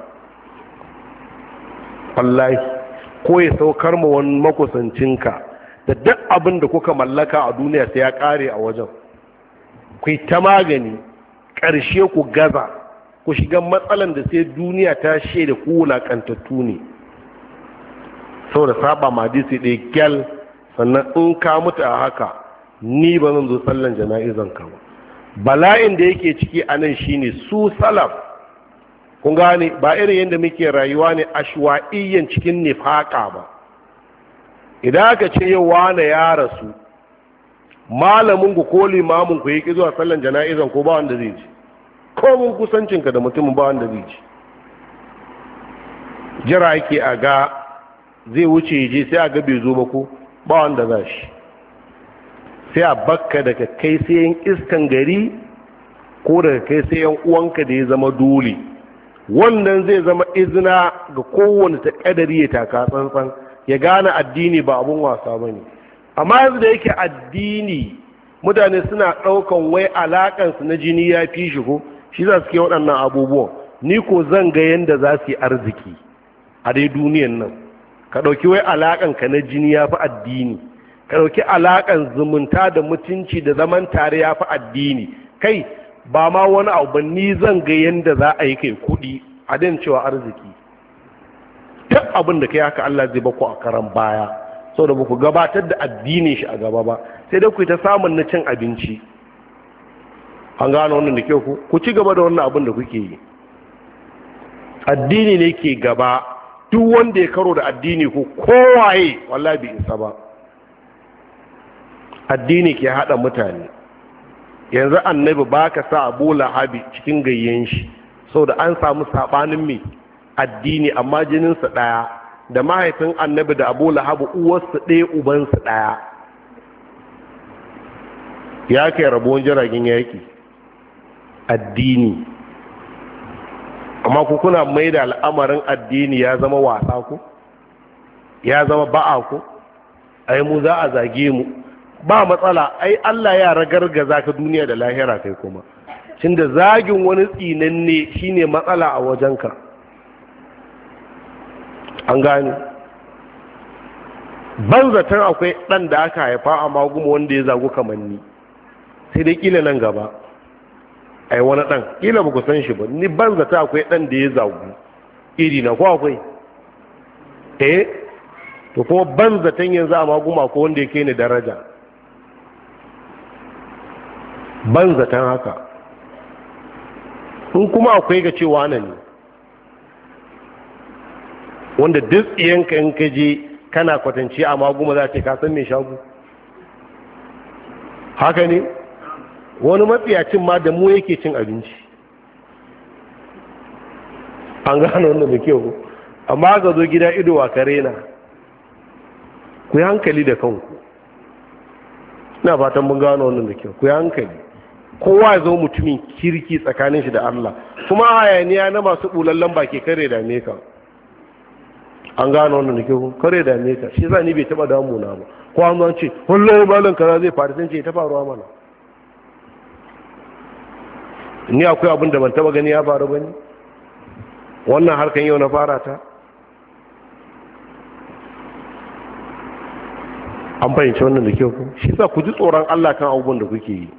S1: wallahi, ko ya saukar ma wani makusancinka da duk abin da kuka mallaka a duniya sai ya ƙare a wajen, ku ta magani ƙarshe ku gaza, ku shiga matsalan da sai duniya ta shaida ku wulaƙantattu ne saboda saba ma hadisi ɗaya gyal. Sannan in ka mutu a haka, ni ba zan zo sallan jana'izan ka ba. Bala'in da yake ciki a nan shine su salaf, kun gane ba irin yadda muke rayuwa ne ashwa'iyyan cikin nifaka ba. Idan aka ce yau wane ya rasu, malamin ku ko limamin ku yake zuwa sallan jana'izan ko ba wanda zai ji, ko mun kusancinka da mutumin ba wanda zai ji. Jira yake a ga zai wuce je sai a ga bai zo ba ko ba wanda za shi, sai a bakka daga kai sai yan iskan gari ko daga kai sai yan uwanka da ya zama dole. Wannan zai zama izina ga kowane ta kadari ya taka tsantsan, ya gane addini ba abun wasa ba ne. Amma yanzu da yake addini mutane suna ɗaukan wai alaƙansu na jini ya fi shi ko shi za su ke waɗannan abubuwan. Ni ko zan ga yadda za su yi arziki a dai duniyan nan. Ka ɗauki wai alaƙanka na jini ya fi addini, ka ɗauki alaƙan zumunta da mutunci da zaman tare ya fi addini. Kai ba ma wani abu ba, ni zan ga yadda za a yi kai kuɗi a dan cewa arziki. Duk abin da kai haka Allah zai bako a karan baya. saboda ba ku gabatar da addinin shi a gaba ba, sai dai ku ta samun na cin abinci. An gano wannan da kyau ku ku ci gaba da wannan abin da kuke yi. Addini ne ke gaba, duk wanda ya karo da addini ku kowaye wallahi bai isa ba. Addini ke hada mutane. Yanzu annabi baka sa Abu Lahabi cikin gayyen shi saboda an samu sabanin mai addini, amma jininsa ɗaya da mahaifin annabi da Abu Lahab uwarsa ɗaya ubansa ɗaya. Ya kai rabuwan jiragen yaƙi addini, amma ku kuna mai da al'amarin addini ya zama wasa ku, ya zama ba'a ku. Ai mu za a zage mu, ba matsala, ai Allah ya ragargaza ka duniya da lahira kai kuma, tunda zagin wani tsinanne shine matsala a wajenka. An gane ban zaton akwai ɗan da aka haifa a maguma wanda ya zagu kamanni, sai dai kila nan gaba ai wani ɗan kila ba ku san shi ba. Ni ban zata akwai ɗan da ya zagu iri na, ko akwai? Eh to kuma ban zaton yanzu a maguma ko wanda ya kai ni daraja, ban zaton haka. in kuma akwai ga cewa nan ne wanda duk iyanka in ka je kana kwatance amma goma za ce ka san me shago haka ne. wani matsiyacin ma da mu yake cin abinci, an gano wannan da kyau, amma ga zo gida ido wa kare na. Ku yi hankali da kanku, ina fatan mun gano wannan da kyau. Ku yi hankali, kowa ya zo mutumin kirki tsakanin shi da Allah, kuma hayaniya na masu bulallen ba ke kare da me ka. An gano wannan da kyau, kare da me ka, shi za ni bai taba damuna ba. Ko an zo ce wallahi malam kaza zai faru, sai ce ta faruwa mana. Ni akwai abin da ban taba gani ya faru bane, wannan harkan yau na fara ta. An fahimci wannan da kyau, shi sa ku ji tsoron Allah kan abubuwan da kuke yi.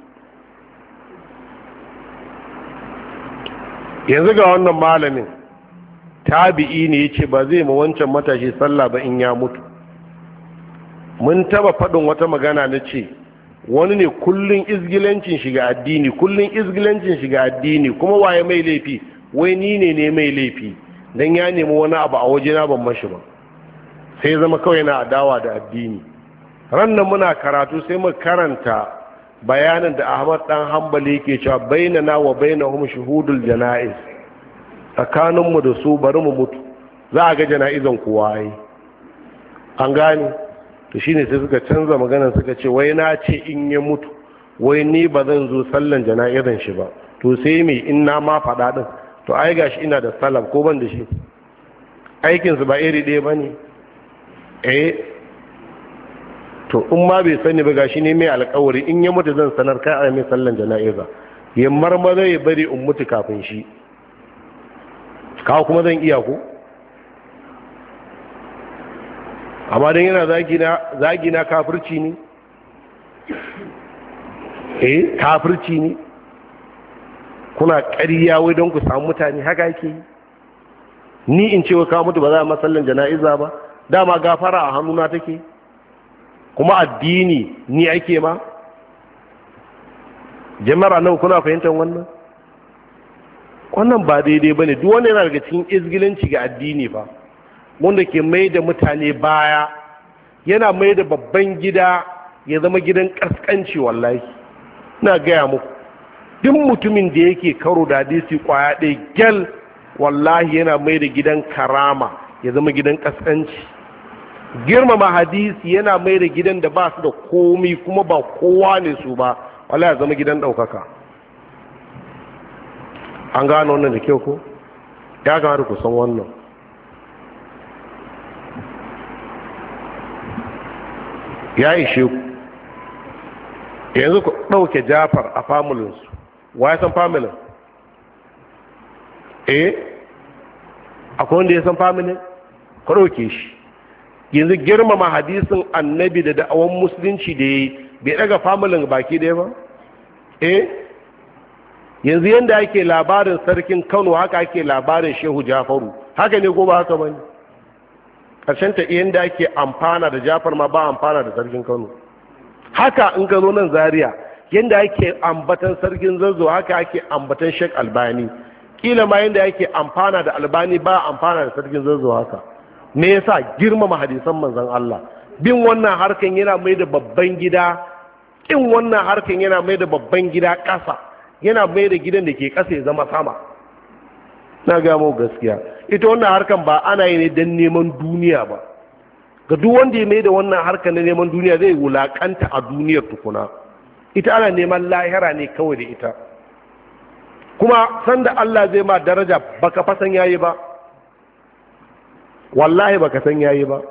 S1: Yanzu ga wannan malamin tabi'i ne yace ba zai ma wancan matashi sallah ba in ya mutu. Mun taba faɗin wata magana na ce wani ne kullun izgilancin shiga addini, kullun izgilancin shiga addini, kuma waye mai laifi? Wai ni ne ne mai laifi dan ya nemi wani abu a wajena ban mashi ba, sai zama kawai na adawa da addini. Rannan muna karatu sai mu karanta bayanin da Ahmad dan Hanbali yake cewa bainana wa bainahum shuhudul janaiz, tsakaninmu da su bari mu mutu za a ga jana'izan kowa yi. An gane to shine sai suka canza magana suka ce wai na ce in ya mutu wai ni ba zan zo sallan jana'izan shi ba. To sai me in na ma faɗa din, to ai gashi ina da salam ko ban da shi, aikin su ba iri ɗaya bane. Eh to in ma bai sani ba gashi ne mai alƙawari in ya mutu zan sanar kai a mai sallan jana'iza, ya marmaza ya bari in mutu kafin shi. Kawo kuma zan iya ku, amma don yana zagi na kafirci ne. Eh kafirci ne, kuna ƙarya wai don ku samu mutane, haka yake yi. Ni in ce wa kawo mutu ba za a masallan jana'iza ba, dama gafara a hannuna take, kuma addini ni ake ma. Jama'ar nan kuna fahimtar wannan? Wannan ba daidai bane. Duk wanda yana daga cikin izgilanci ga addini fa, wanda ke mai da mutane baya, yana mai da babban gida ya zama gidan kaskanci. Wallahi ina gaya muku, duk mutumin da yake karo da hadisi kwaya ɗaya gyal, wallahi yana mai da gidan karama ya zama gidan kaskanci. Girmama hadisi yana mai da gidan da ba su da komi kuma ba kowa ne su ba, wallahi ya zama gidan ɗaukaka. An gano wannan da kyau ko? Ya gano ku san wannan. Ya ishe ku. Yanzu ku ɗauke Jafar a familinsu. Wa ya san familin? Eh? Akwai wanda ya san familin? Ku ɗauke shi. Yanzu girmama hadisin annabi da da'awan musulunci da ya yi bai daga familin baki ɗaya ba? Eh? Yanzu yadda ake labarin sarkin Kano haka ake labarin Shehu Jafaru, haka ne ko ba haka ba ne? ƙarshen ta iya da ake amfana da Jafar ma ba amfana da sarkin Kano. Haka in ka zo nan Zaria yanda ake ambatan sarkin Zazzau haka ake ambatan Sheikh Albani, kila ma yanda ake amfana da Albani ba amfana da sarkin Zazzau haka. Me yasa? Girmama hadisan manzon Allah. Bin wannan harkan yana mai da babban gida, kin wannan harkan yana mai da babban gida ƙasa, yana mai da gidan da ke ƙasa ya zama sama. Na gamo gaskiya, ita wannan harkan ba ana yi ne don neman duniya ba. Ga duk wanda ya mai da wannan harkan na neman duniya zai wulakanta a duniyar tukuna. Ita ana neman lahira ne kawai da ita. Kuma sanda Allah zai ma daraja baka fasan yayi ba. Wallahi baka san yayi ba.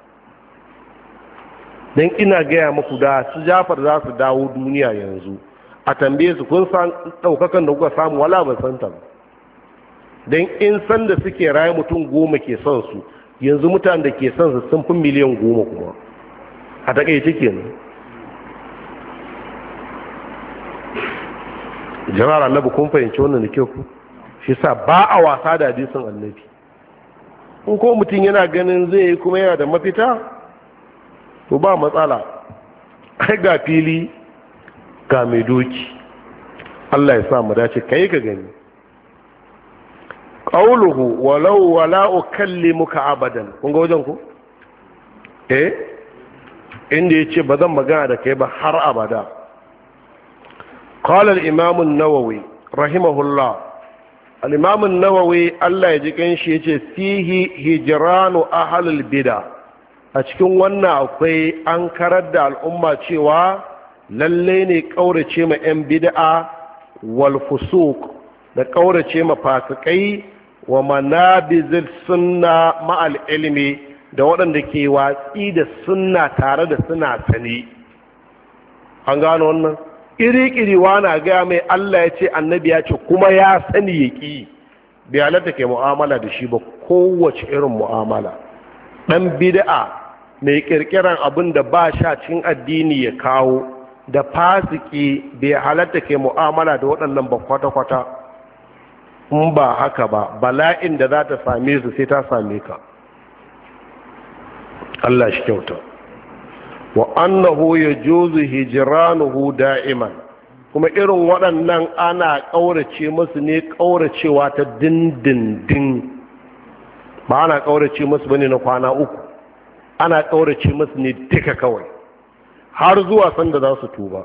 S1: Dan ina gaya muku da su Jafar za su dawo duniya yanzu, a tambaye su kun san daukakan da kuka samu, wala ban san ta ba. Dan in san da suke raye mutum goma ke son su, yanzu mutanen da ke son su sun fi miliyan goma kuma. A takaice kenan. Jama'ar Annabi kun fahimci wannan da kyau ku? Shi sa ba a wasa da hadisin Annabi. In ko mutum yana ganin zai yi kuma yana da mafita, to ba matsala. Ai ga fili ga mai doki. Allah ya sa mu dace kai ka gani. Qawluhu walau wala ukallimuka abadan. Kun ga wajen ku? Eh? Inda yace bazan magana da kai ba har abada. Qala al-Imam an-Nawawi rahimahullah. Al-Imam an-Nawawi Allah ya ji kanshi yace fihi hijranu ahlul bid'ah. A cikin wannan akwai an karar da al'umma cewa lalle ne kaurace ma 'yan bid'a wal fusuq da kaurace ma fasikai wa manabizil sunna ma'al ilmi da waɗanda ke watsi da sunna tare da suna sani. An gano wannan iri-iri wana gaya mai Allah ya ce annabi ya ce kuma ya sani ya ƙi, bai halatta ke mu'amala da shi ba, kowace irin mu'amala. ɗan bid'a mai ƙirƙiran abin da ba sha cikin addini ya kawo da fasiki bai halatta ke mu'amala da waɗannan ba kwata-kwata. In ba haka ba bala'in da za ta same su sai ta same ka. Allah shi kyauta. Wa annahu yajuzu hijranuhu da'iman, kuma irin waɗannan ana ƙaurace musu ne ƙauracewa ta dindindin, ba ana ƙaurace musu bane na kwana uku, ana ƙaurace musu ne duka kawai har zuwa sanda za su tuba.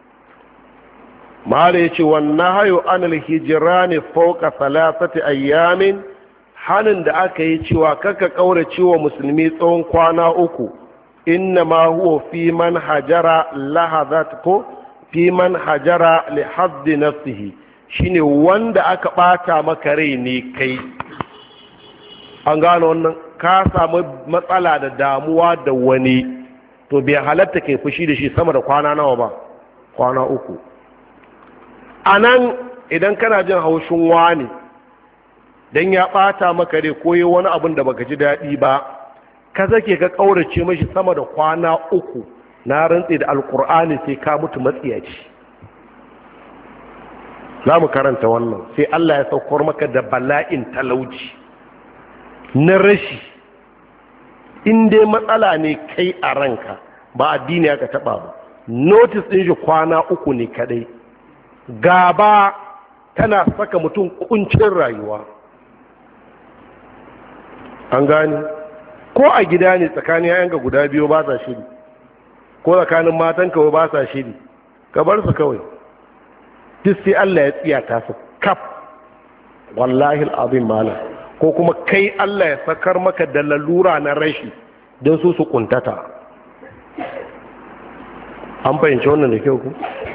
S1: Mala ya ce wannan hayo anil hijirani fauka salasati ayyamin, hanin da aka yi cewa kaka ƙaurace wa musulmi tsawon kwana uku, inna ma huwa fi man hajara lahazat ko fi man hajara li haddi nafsihi, shine wanda aka bata maka rai ne kai. An gano wannan, ka samu matsala da damuwa da wani, to bai halatta kai fushi da shi sama da kwana nawa ba, kwana uku. A nan idan kana jin haushin wani don ya ɓata maka rai ko yi wani abin da baka ji daɗi ba, ka zake ka ƙaurace mashi sama da kwana uku, na rantse da alkur'ani sai ka mutu matsiyaci. Za mu karanta wannan sai Allah ya saukar maka da bala'in talauci na rashi. In dai matsala ne kai a ranka ba addini aka taɓa ba, notice ɗin shi kwana uku ne kadai. Gaba tana saka mutum kuncin rayuwa. An gani ko a gida ne tsakanin yayanka guda biyu ba sa shiri, ko tsakanin matan kawai ba sa shiri, ka bar su kawai, duk sai Allah ya tsiyata su kaf. Wallahi al'azim malam. Ko kuma kai Allah ya sakar maka da lalura na rashi don su su kuntata. An fahimci wannan da kyau ku?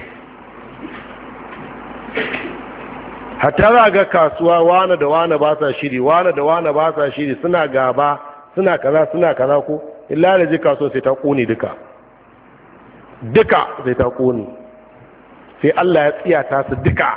S1: Hatta za ga kasuwa wane da wane ba sa shiri, wane da wane ba sa shiri, suna gaba, suna kaza suna kaza ko illa da ji kasuwa sai ta kone duka duka sai ta kone, sai Allah ya tsiyata su duka.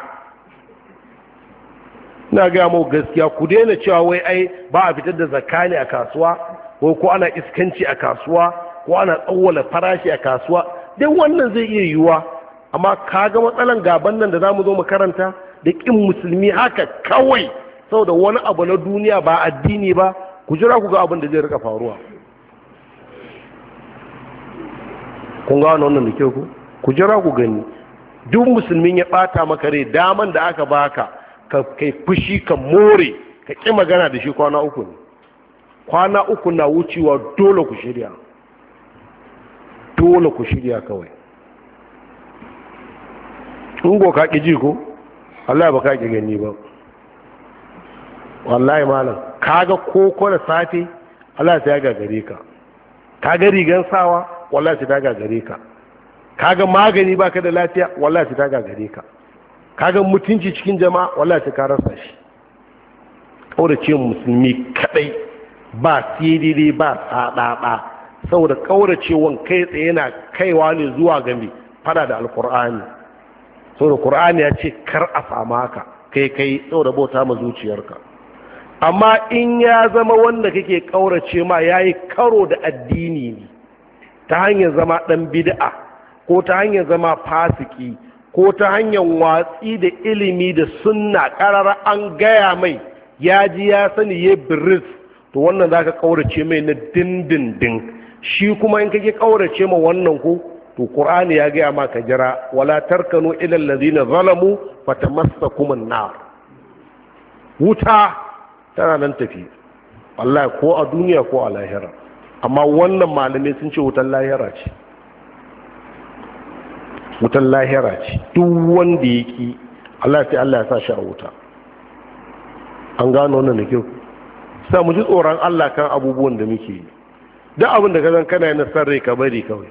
S1: Ina ga mu gaskiya, ku daina cewa wai ai ba a fitar da zakka ne a kasuwa, ko ko ana iskanci a kasuwa, ko ana tsawwala farashi a kasuwa. Dan wannan zai iya yiwuwa, amma kaga matsalan gaban nan da zamu zo mu karanta da kin musulmi haka kawai saboda wani abu na duniya ba addini ba, ku jira ku ga abin da zai rika faruwa. kun gano wannan da kyau ku ku jira ku gani. Duk musulmin ya bata maka rai, daman da aka baka ka kai fushi ka more ka ƙi magana da shi kwana uku ne. Kwana uku na wucewa dole ku shirya, dole ku shirya kawai. in go ka ƙi ji ko Allah ba ka ƙi gani ba. Wallahi malam kaga koko da safe Allah sai ya gagare ka, kaga rigan sawa wallahi sai ta gagare ka, kaga magani baka da lafiya wallahi sai ta gagare ka, kaga mutunci cikin jama'a wallahi sai ka rasa shi. Kaurace musulmi kadai ba siriri ba sadada, saboda kauracewan kai tsaye yana kaiwa ne zuwa ga me fada da alqur'ani. Saboda qur'ani ya ce kar a fama ka kai kai saboda bauta ma zuciyarka. Amma in ya zama wanda kake kaurace ma yayi karo da addini ne, ta hanyar zama dan bid'a ko ta hanyar zama fasiki ko ta hanyar watsi da ilimi da sunna karara an gaya mai ya ji ya sani ya biris, to wannan zaka kaurace mai na dindindin. Shi kuma in kake kaurace ma wannan ko to qur'ani ya gaya ma ka jira, wala tarkanu ila allazina zalamu fatamassakum an-nar. Wuta tana nan tafi wallahi, ko a duniya ko a lahira. Amma wannan malamai sun ce wutan lahira ce, wutan lahira ce. Duk wanda ya ki Allah sai Allah ya sa shi a wuta. An gano wannan da kyau. Sai mu ji tsoron Allah kan abubuwan da muke yi. Duk abin da ka zan kana na sarrai ka bari kawai.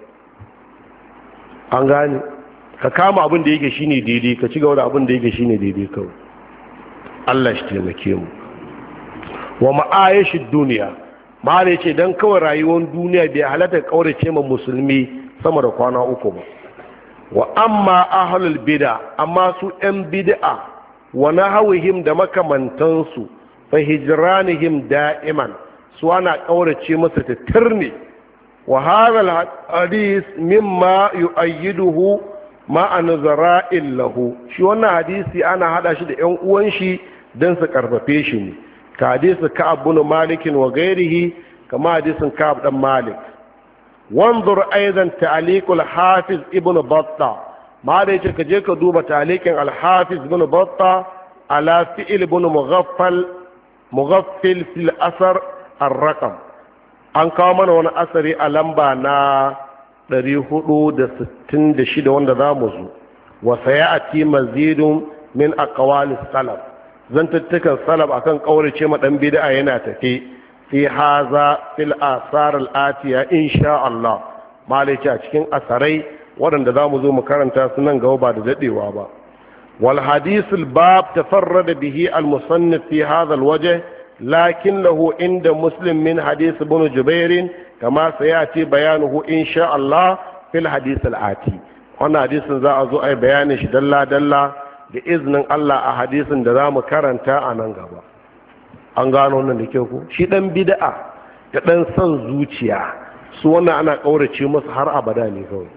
S1: An gane ka kama abin da yake shine daidai, ka ci gaba da abin da yake shine daidai kawai. Allah shi taimake mu. Wa ma'ayashid duniya, ma'ana yace dan kawai rayuwar duniya bai halatta kaurace ma musulmi sama da kwana uku ba. Wa amma ahlul bid'a, amma su ɗan bid'a wa nahawihim da makamantansu fa hijranihim da'iman, su ana kaurace masa tattirni. Wa hadha al-hadith mimma yu'ayyiduhu ma'a nazara'in lahu, shi wannan hadisi ana hada shi da ƴan uwan shi dan su karfafe shi ne. Ka hadisin Ka'ab bin Malik wa gairihi, kama hadisin Ka'ab dan Malik. Wanzur aidan ta'liq al-Hafiz Ibn Battah, ma da yace ka je ka duba ta'liqin al-Hafiz Ibn Battah ala fi'l ibn Mughaffal Mughaffil fil asar ar-raqam. An kawo mana wani asari a lamba na ɗari hudu da sittin da shida wanda za mu zo. Wa sayati mazidun min aqwalis salaf, zantattukan salaf akan kaurace ma dan bid'a yana tafe fi haza fil asar al atiya insha Allah. Malai a cikin asarai waɗanda zamu zo mu karanta su nan gaba ba da dadewa ba. Wal hadith al bab tafarrada bihi al musannif fi hadha al wajh, lakinnahu inda muslim min hadith ibn Jubair kama sayati bayanuhu insha Allah fil hadith al ati. Wannan hadisin za a zo ai bayanin shi dalla dalla da izinin Allah a hadisin da za mu karanta a nan gaba. An gano wannan da kyau ku? Shi ɗan bida'a da ɗan son zuciya su wannan ana ƙaurace masu har abada ne kawai.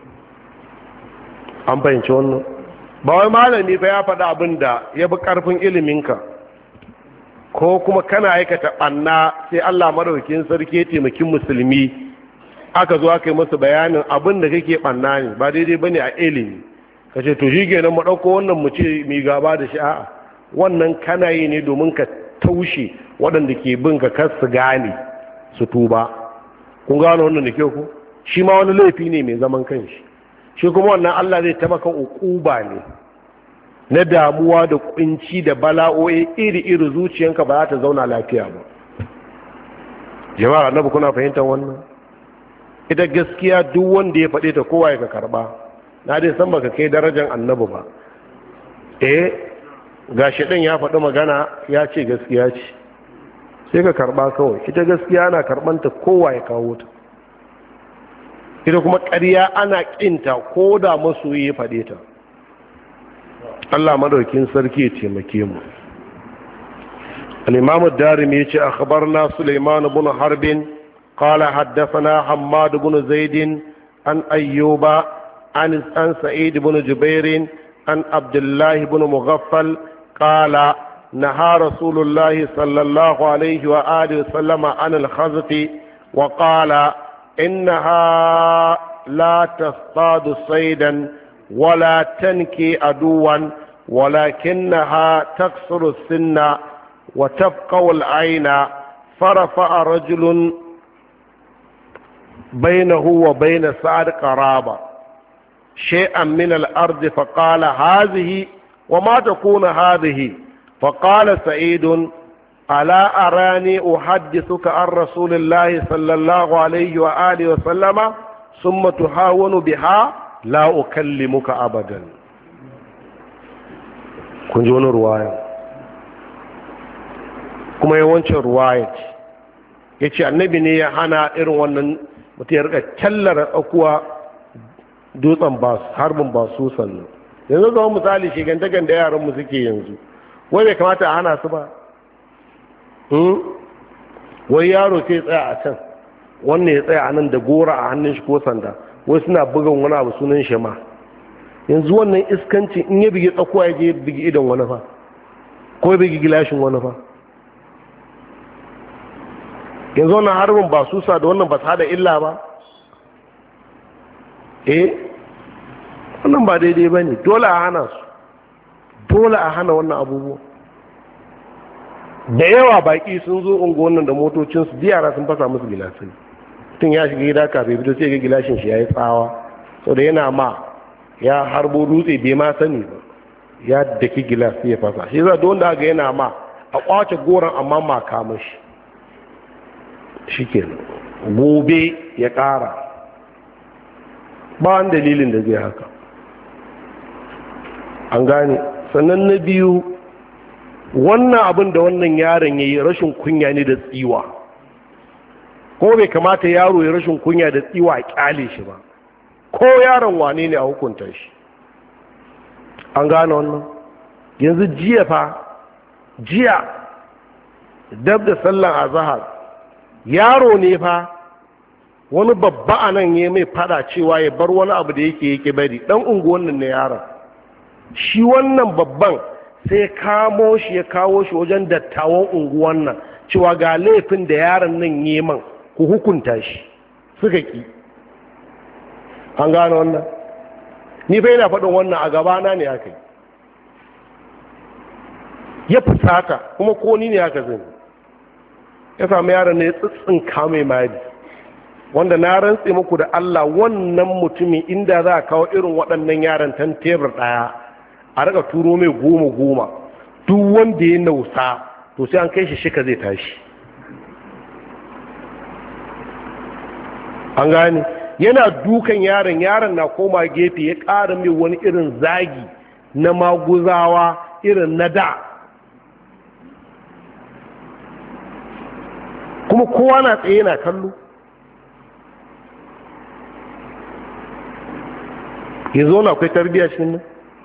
S1: An fahimci wannan? Ba wai malami fa ya faɗa abin da ya bi ƙarfin iliminka ko kuma kana aikata ɓanna sai Allah madaukakin sarki ya taimaki musulmi aka zo aka yi masa bayanin abin da kake ɓanna ne ba daidai bane a ilimi. Ka ce to shi kenan mu ɗauko wannan mu ce mai gaba da shi, a'a wannan kana yi ne domin ka taushe waɗanda ke bin ka kar su gane su tuba. Kun gano wannan da kyau ku? Shi ma wani laifi ne mai zaman kanshi, shi kuma wannan Allah zai ta maka uquba ne na damuwa da kunci da bala'o'i iri-iri, zuciyanka ba za ta zauna lafiya ba. Jama'a annabi kuna fahimtar wannan? Ita gaskiya duk wanda ya faɗe ta kowa ya ka karɓa. Na dai san baka kai darajar annabi ba. Eh gashi ɗin ya faɗi magana ya ce gaskiya ce, sai ka karɓa kawai. Ita gaskiya ana karɓanta kowa ya kawo ta, ita kuma ƙarya ana ƙinta ko da masoyi ya faɗe ta. Allah madaukin sarki ya taimake mu. al-Imam ad-Darimi yace akhbarna Sulaiman ibn Harb qala haddathana Hammad ibn Zaid an Ayyuba عن عن سعيد بن جبير عن عبد الله بن مغفل قال نهى رسول الله صلى الله عليه وآله وسلم عن الخزف وقال إنها لا تصطاد صيدا ولا تنكي عدوا ولكنها تكسر السن وتفقع العين. فرفع رجل بينه وبين سعد قرابة شيئا من الأرض فقال هذه وما تكون هذه؟ فقال سعيد ألا أراني أحدثك عن رسول الله صلى الله عليه وآله وسلم ثم تهاون بها لا أكلمك أبدا. kun ji wani ruwaya kuma yawancin ruwaya ce ya ce annabi ne ya hana irin wannan mutum ya rika kyallara tsakuwa dutsen basu harbin basu sannan yanzu zama misali shigantakan da yaranmu suke yanzu wai bai kamata a hana su ba wai yaro sai tsaya a can wannan ya tsaya a nan da gora a hannun shi ko sanda wai suna bugan wani abu sunan shi ma yanzu wannan iskancin in ya bigi tsakuwa ya je ya bigi idon wani fa ko ya bigi gilashin wani fa yanzu wannan harbin ba susa da wannan ba su hada illa ba eh wannan ba daidai ba ne dole a hana su dole a hana wannan abubuwa da yawa baki sun zo unguwannan da motocinsu yara sun fasa musu gilasai tun ya shiga gida kafin fito sai ga gilashin shi ya yi tsawa sau da yana ma ya harbo dutse bai ma sani ba ya daki gilas ya fasa shi za da wanda aka yana ma a kwace goron amma ma kama shi shi ke gobe ya kara ba wani dalilin da zai haka an gane. Sannan na biyu wannan abin da wannan yaron ya yi rashin kunya ne da tsiwa ko bai kamata yaro ya rashin kunya da tsiwa a kyale shi ba ko yaron wane ne a hukunta shi an gane wannan. Yanzu jiya fa jiya dab da sallan azahar yaro ne fa wani babba a nan ya mai fada cewa ya bar wani abu da yake yake bari dan unguwan nan ne yaron shi wannan babban sai kamo shi ya kawo shi wajen dattawan unguwan nan cewa ga laifin da yaron nan yi man ku hukunta shi suka ki an gane wannan. Ni fa yana faɗin wannan a gabana ne haka ya fusata kuma ko ni ne haka zai ya samu yaron ne ya tsitsinka mai mari wanda na rantse muku da Allah wannan mutumin inda za a kawo irin waɗannan yaran tan tebur ɗaya a raka turo mai goma goma duk wanda ya nausa to sai an kai shi shika zai tashi an gane. Yana dukan yaron yaron na koma gefe ya ƙara mai wani irin zagi na maguzawa irin na da kuma kowa na tsaye na kallo. yanzu na akwai tarbiyya shi nan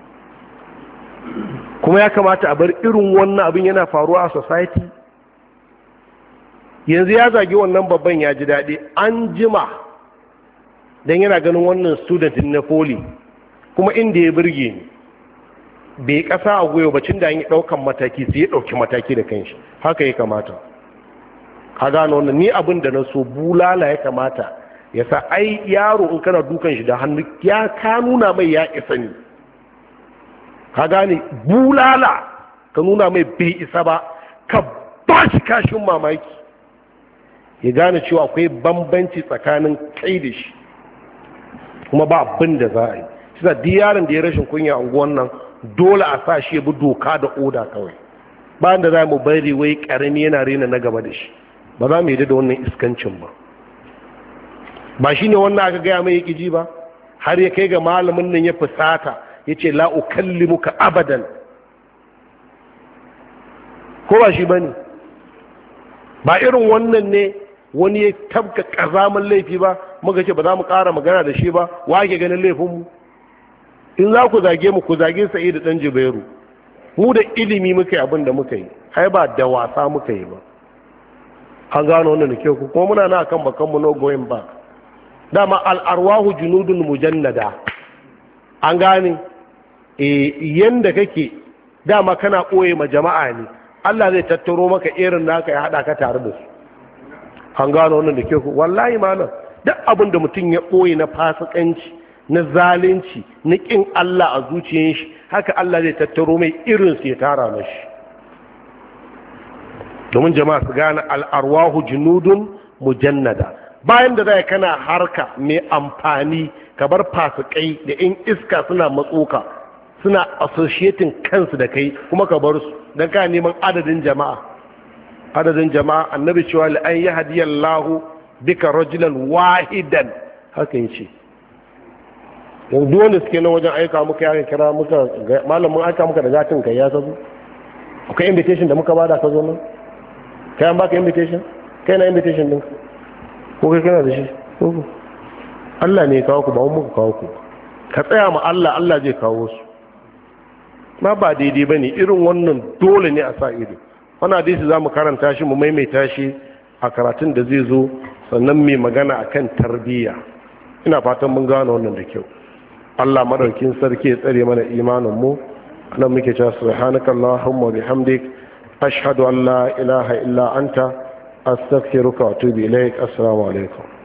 S1: kuma ya kamata a bar irin wannan abin yana faruwa a society. Yanzu ya zagi wannan babban ya ji daɗi an jima don yana ganin wannan student na poli kuma inda ya birge ni bai kasa a goyo bacin da an yi ɗaukan mataki sai ya ɗauki mataki da kanshi haka ya kamata ka gano wannan. Ni abin da na so bulala ya kamata ya sa ai yaro in kana dukan shi da hannu ya ka nuna mai ya isa ne ka gane bulala ka nuna mai bai isa ba ka ba shi kashin mamaki ya gane cewa akwai bambanci tsakanin kai da shi kuma ba abin da za a yi shi da yaron da ya rashin kunya a unguwan nan dole a sa shi ya bi doka da oda kawai bayan da za mu bari wai karami yana rena na gaba da shi ba za mu yi da wannan iskancin ba ba shi ne wannan aka gaya mai ji ba har ya kai ga malamin nan ya fusata ya ce la'ukallimuka abadan ko ba shi ba ne ba irin wannan ne wani ya tabka ƙazamin laifi ba muka ce ba za mu ƙara magana da shi ba wa ke ganin laifinmu in za ku zage mu ku zage sa'i da ɗan jibairu mu da ilimi muka yi abin da muka yi ai ba da wasa muka yi ba an gano wannan da kyau kuma muna na kan bakanmu no going back dama al'arwahu junudun mujannada an gane e yanda kake dama kana ɓoye ma jama'a ne Allah zai tattaro maka irin naka ya haɗa ka tare da su an gano wannan da ke ku wallahi malam duk abin da mutum ya ɓoye na fasikanci na zalunci na ƙin Allah a zuciyar shi haka Allah zai tattaro mai irin su ya tara mashi. domin jama'a su gane al'arwahu junudun mujannada. bayan da zai kana harka mai amfani ka bar fasikai da in iska suna matsoka suna associating kansu da kai kuma ka bar su don ka neman adadin jama'a adadin jama'a annabi cewa li an yahdiyallahu bika rajulan wahidan haka yace yanzu wanda suke nan wajen aika muka ya kira muka malamin aika muka da gatin kai ya sazo akwai invitation da muka bada ka zo nan kai an baka invitation kai na invitation din ko kai kana da shi ko Allah ne ya kawo ku ba mu muka kawo ku ka tsaya ma Allah Allah zai kawo su ma ba daidai bane irin wannan dole ne a sa ido. wannan hadisi zamu karanta shi mu maimaita shi a karatun da zai zo sannan mai magana akan tarbiyya. ina fatan mun gano wannan da kyau. Allah madaukin sarki ya tsare mana imanin mu. anan muke cewa subhanakallahumma bihamdik ashhadu an la ilaha illa anta astaghfiruka wa atubu ilaik. assalamu alaikum.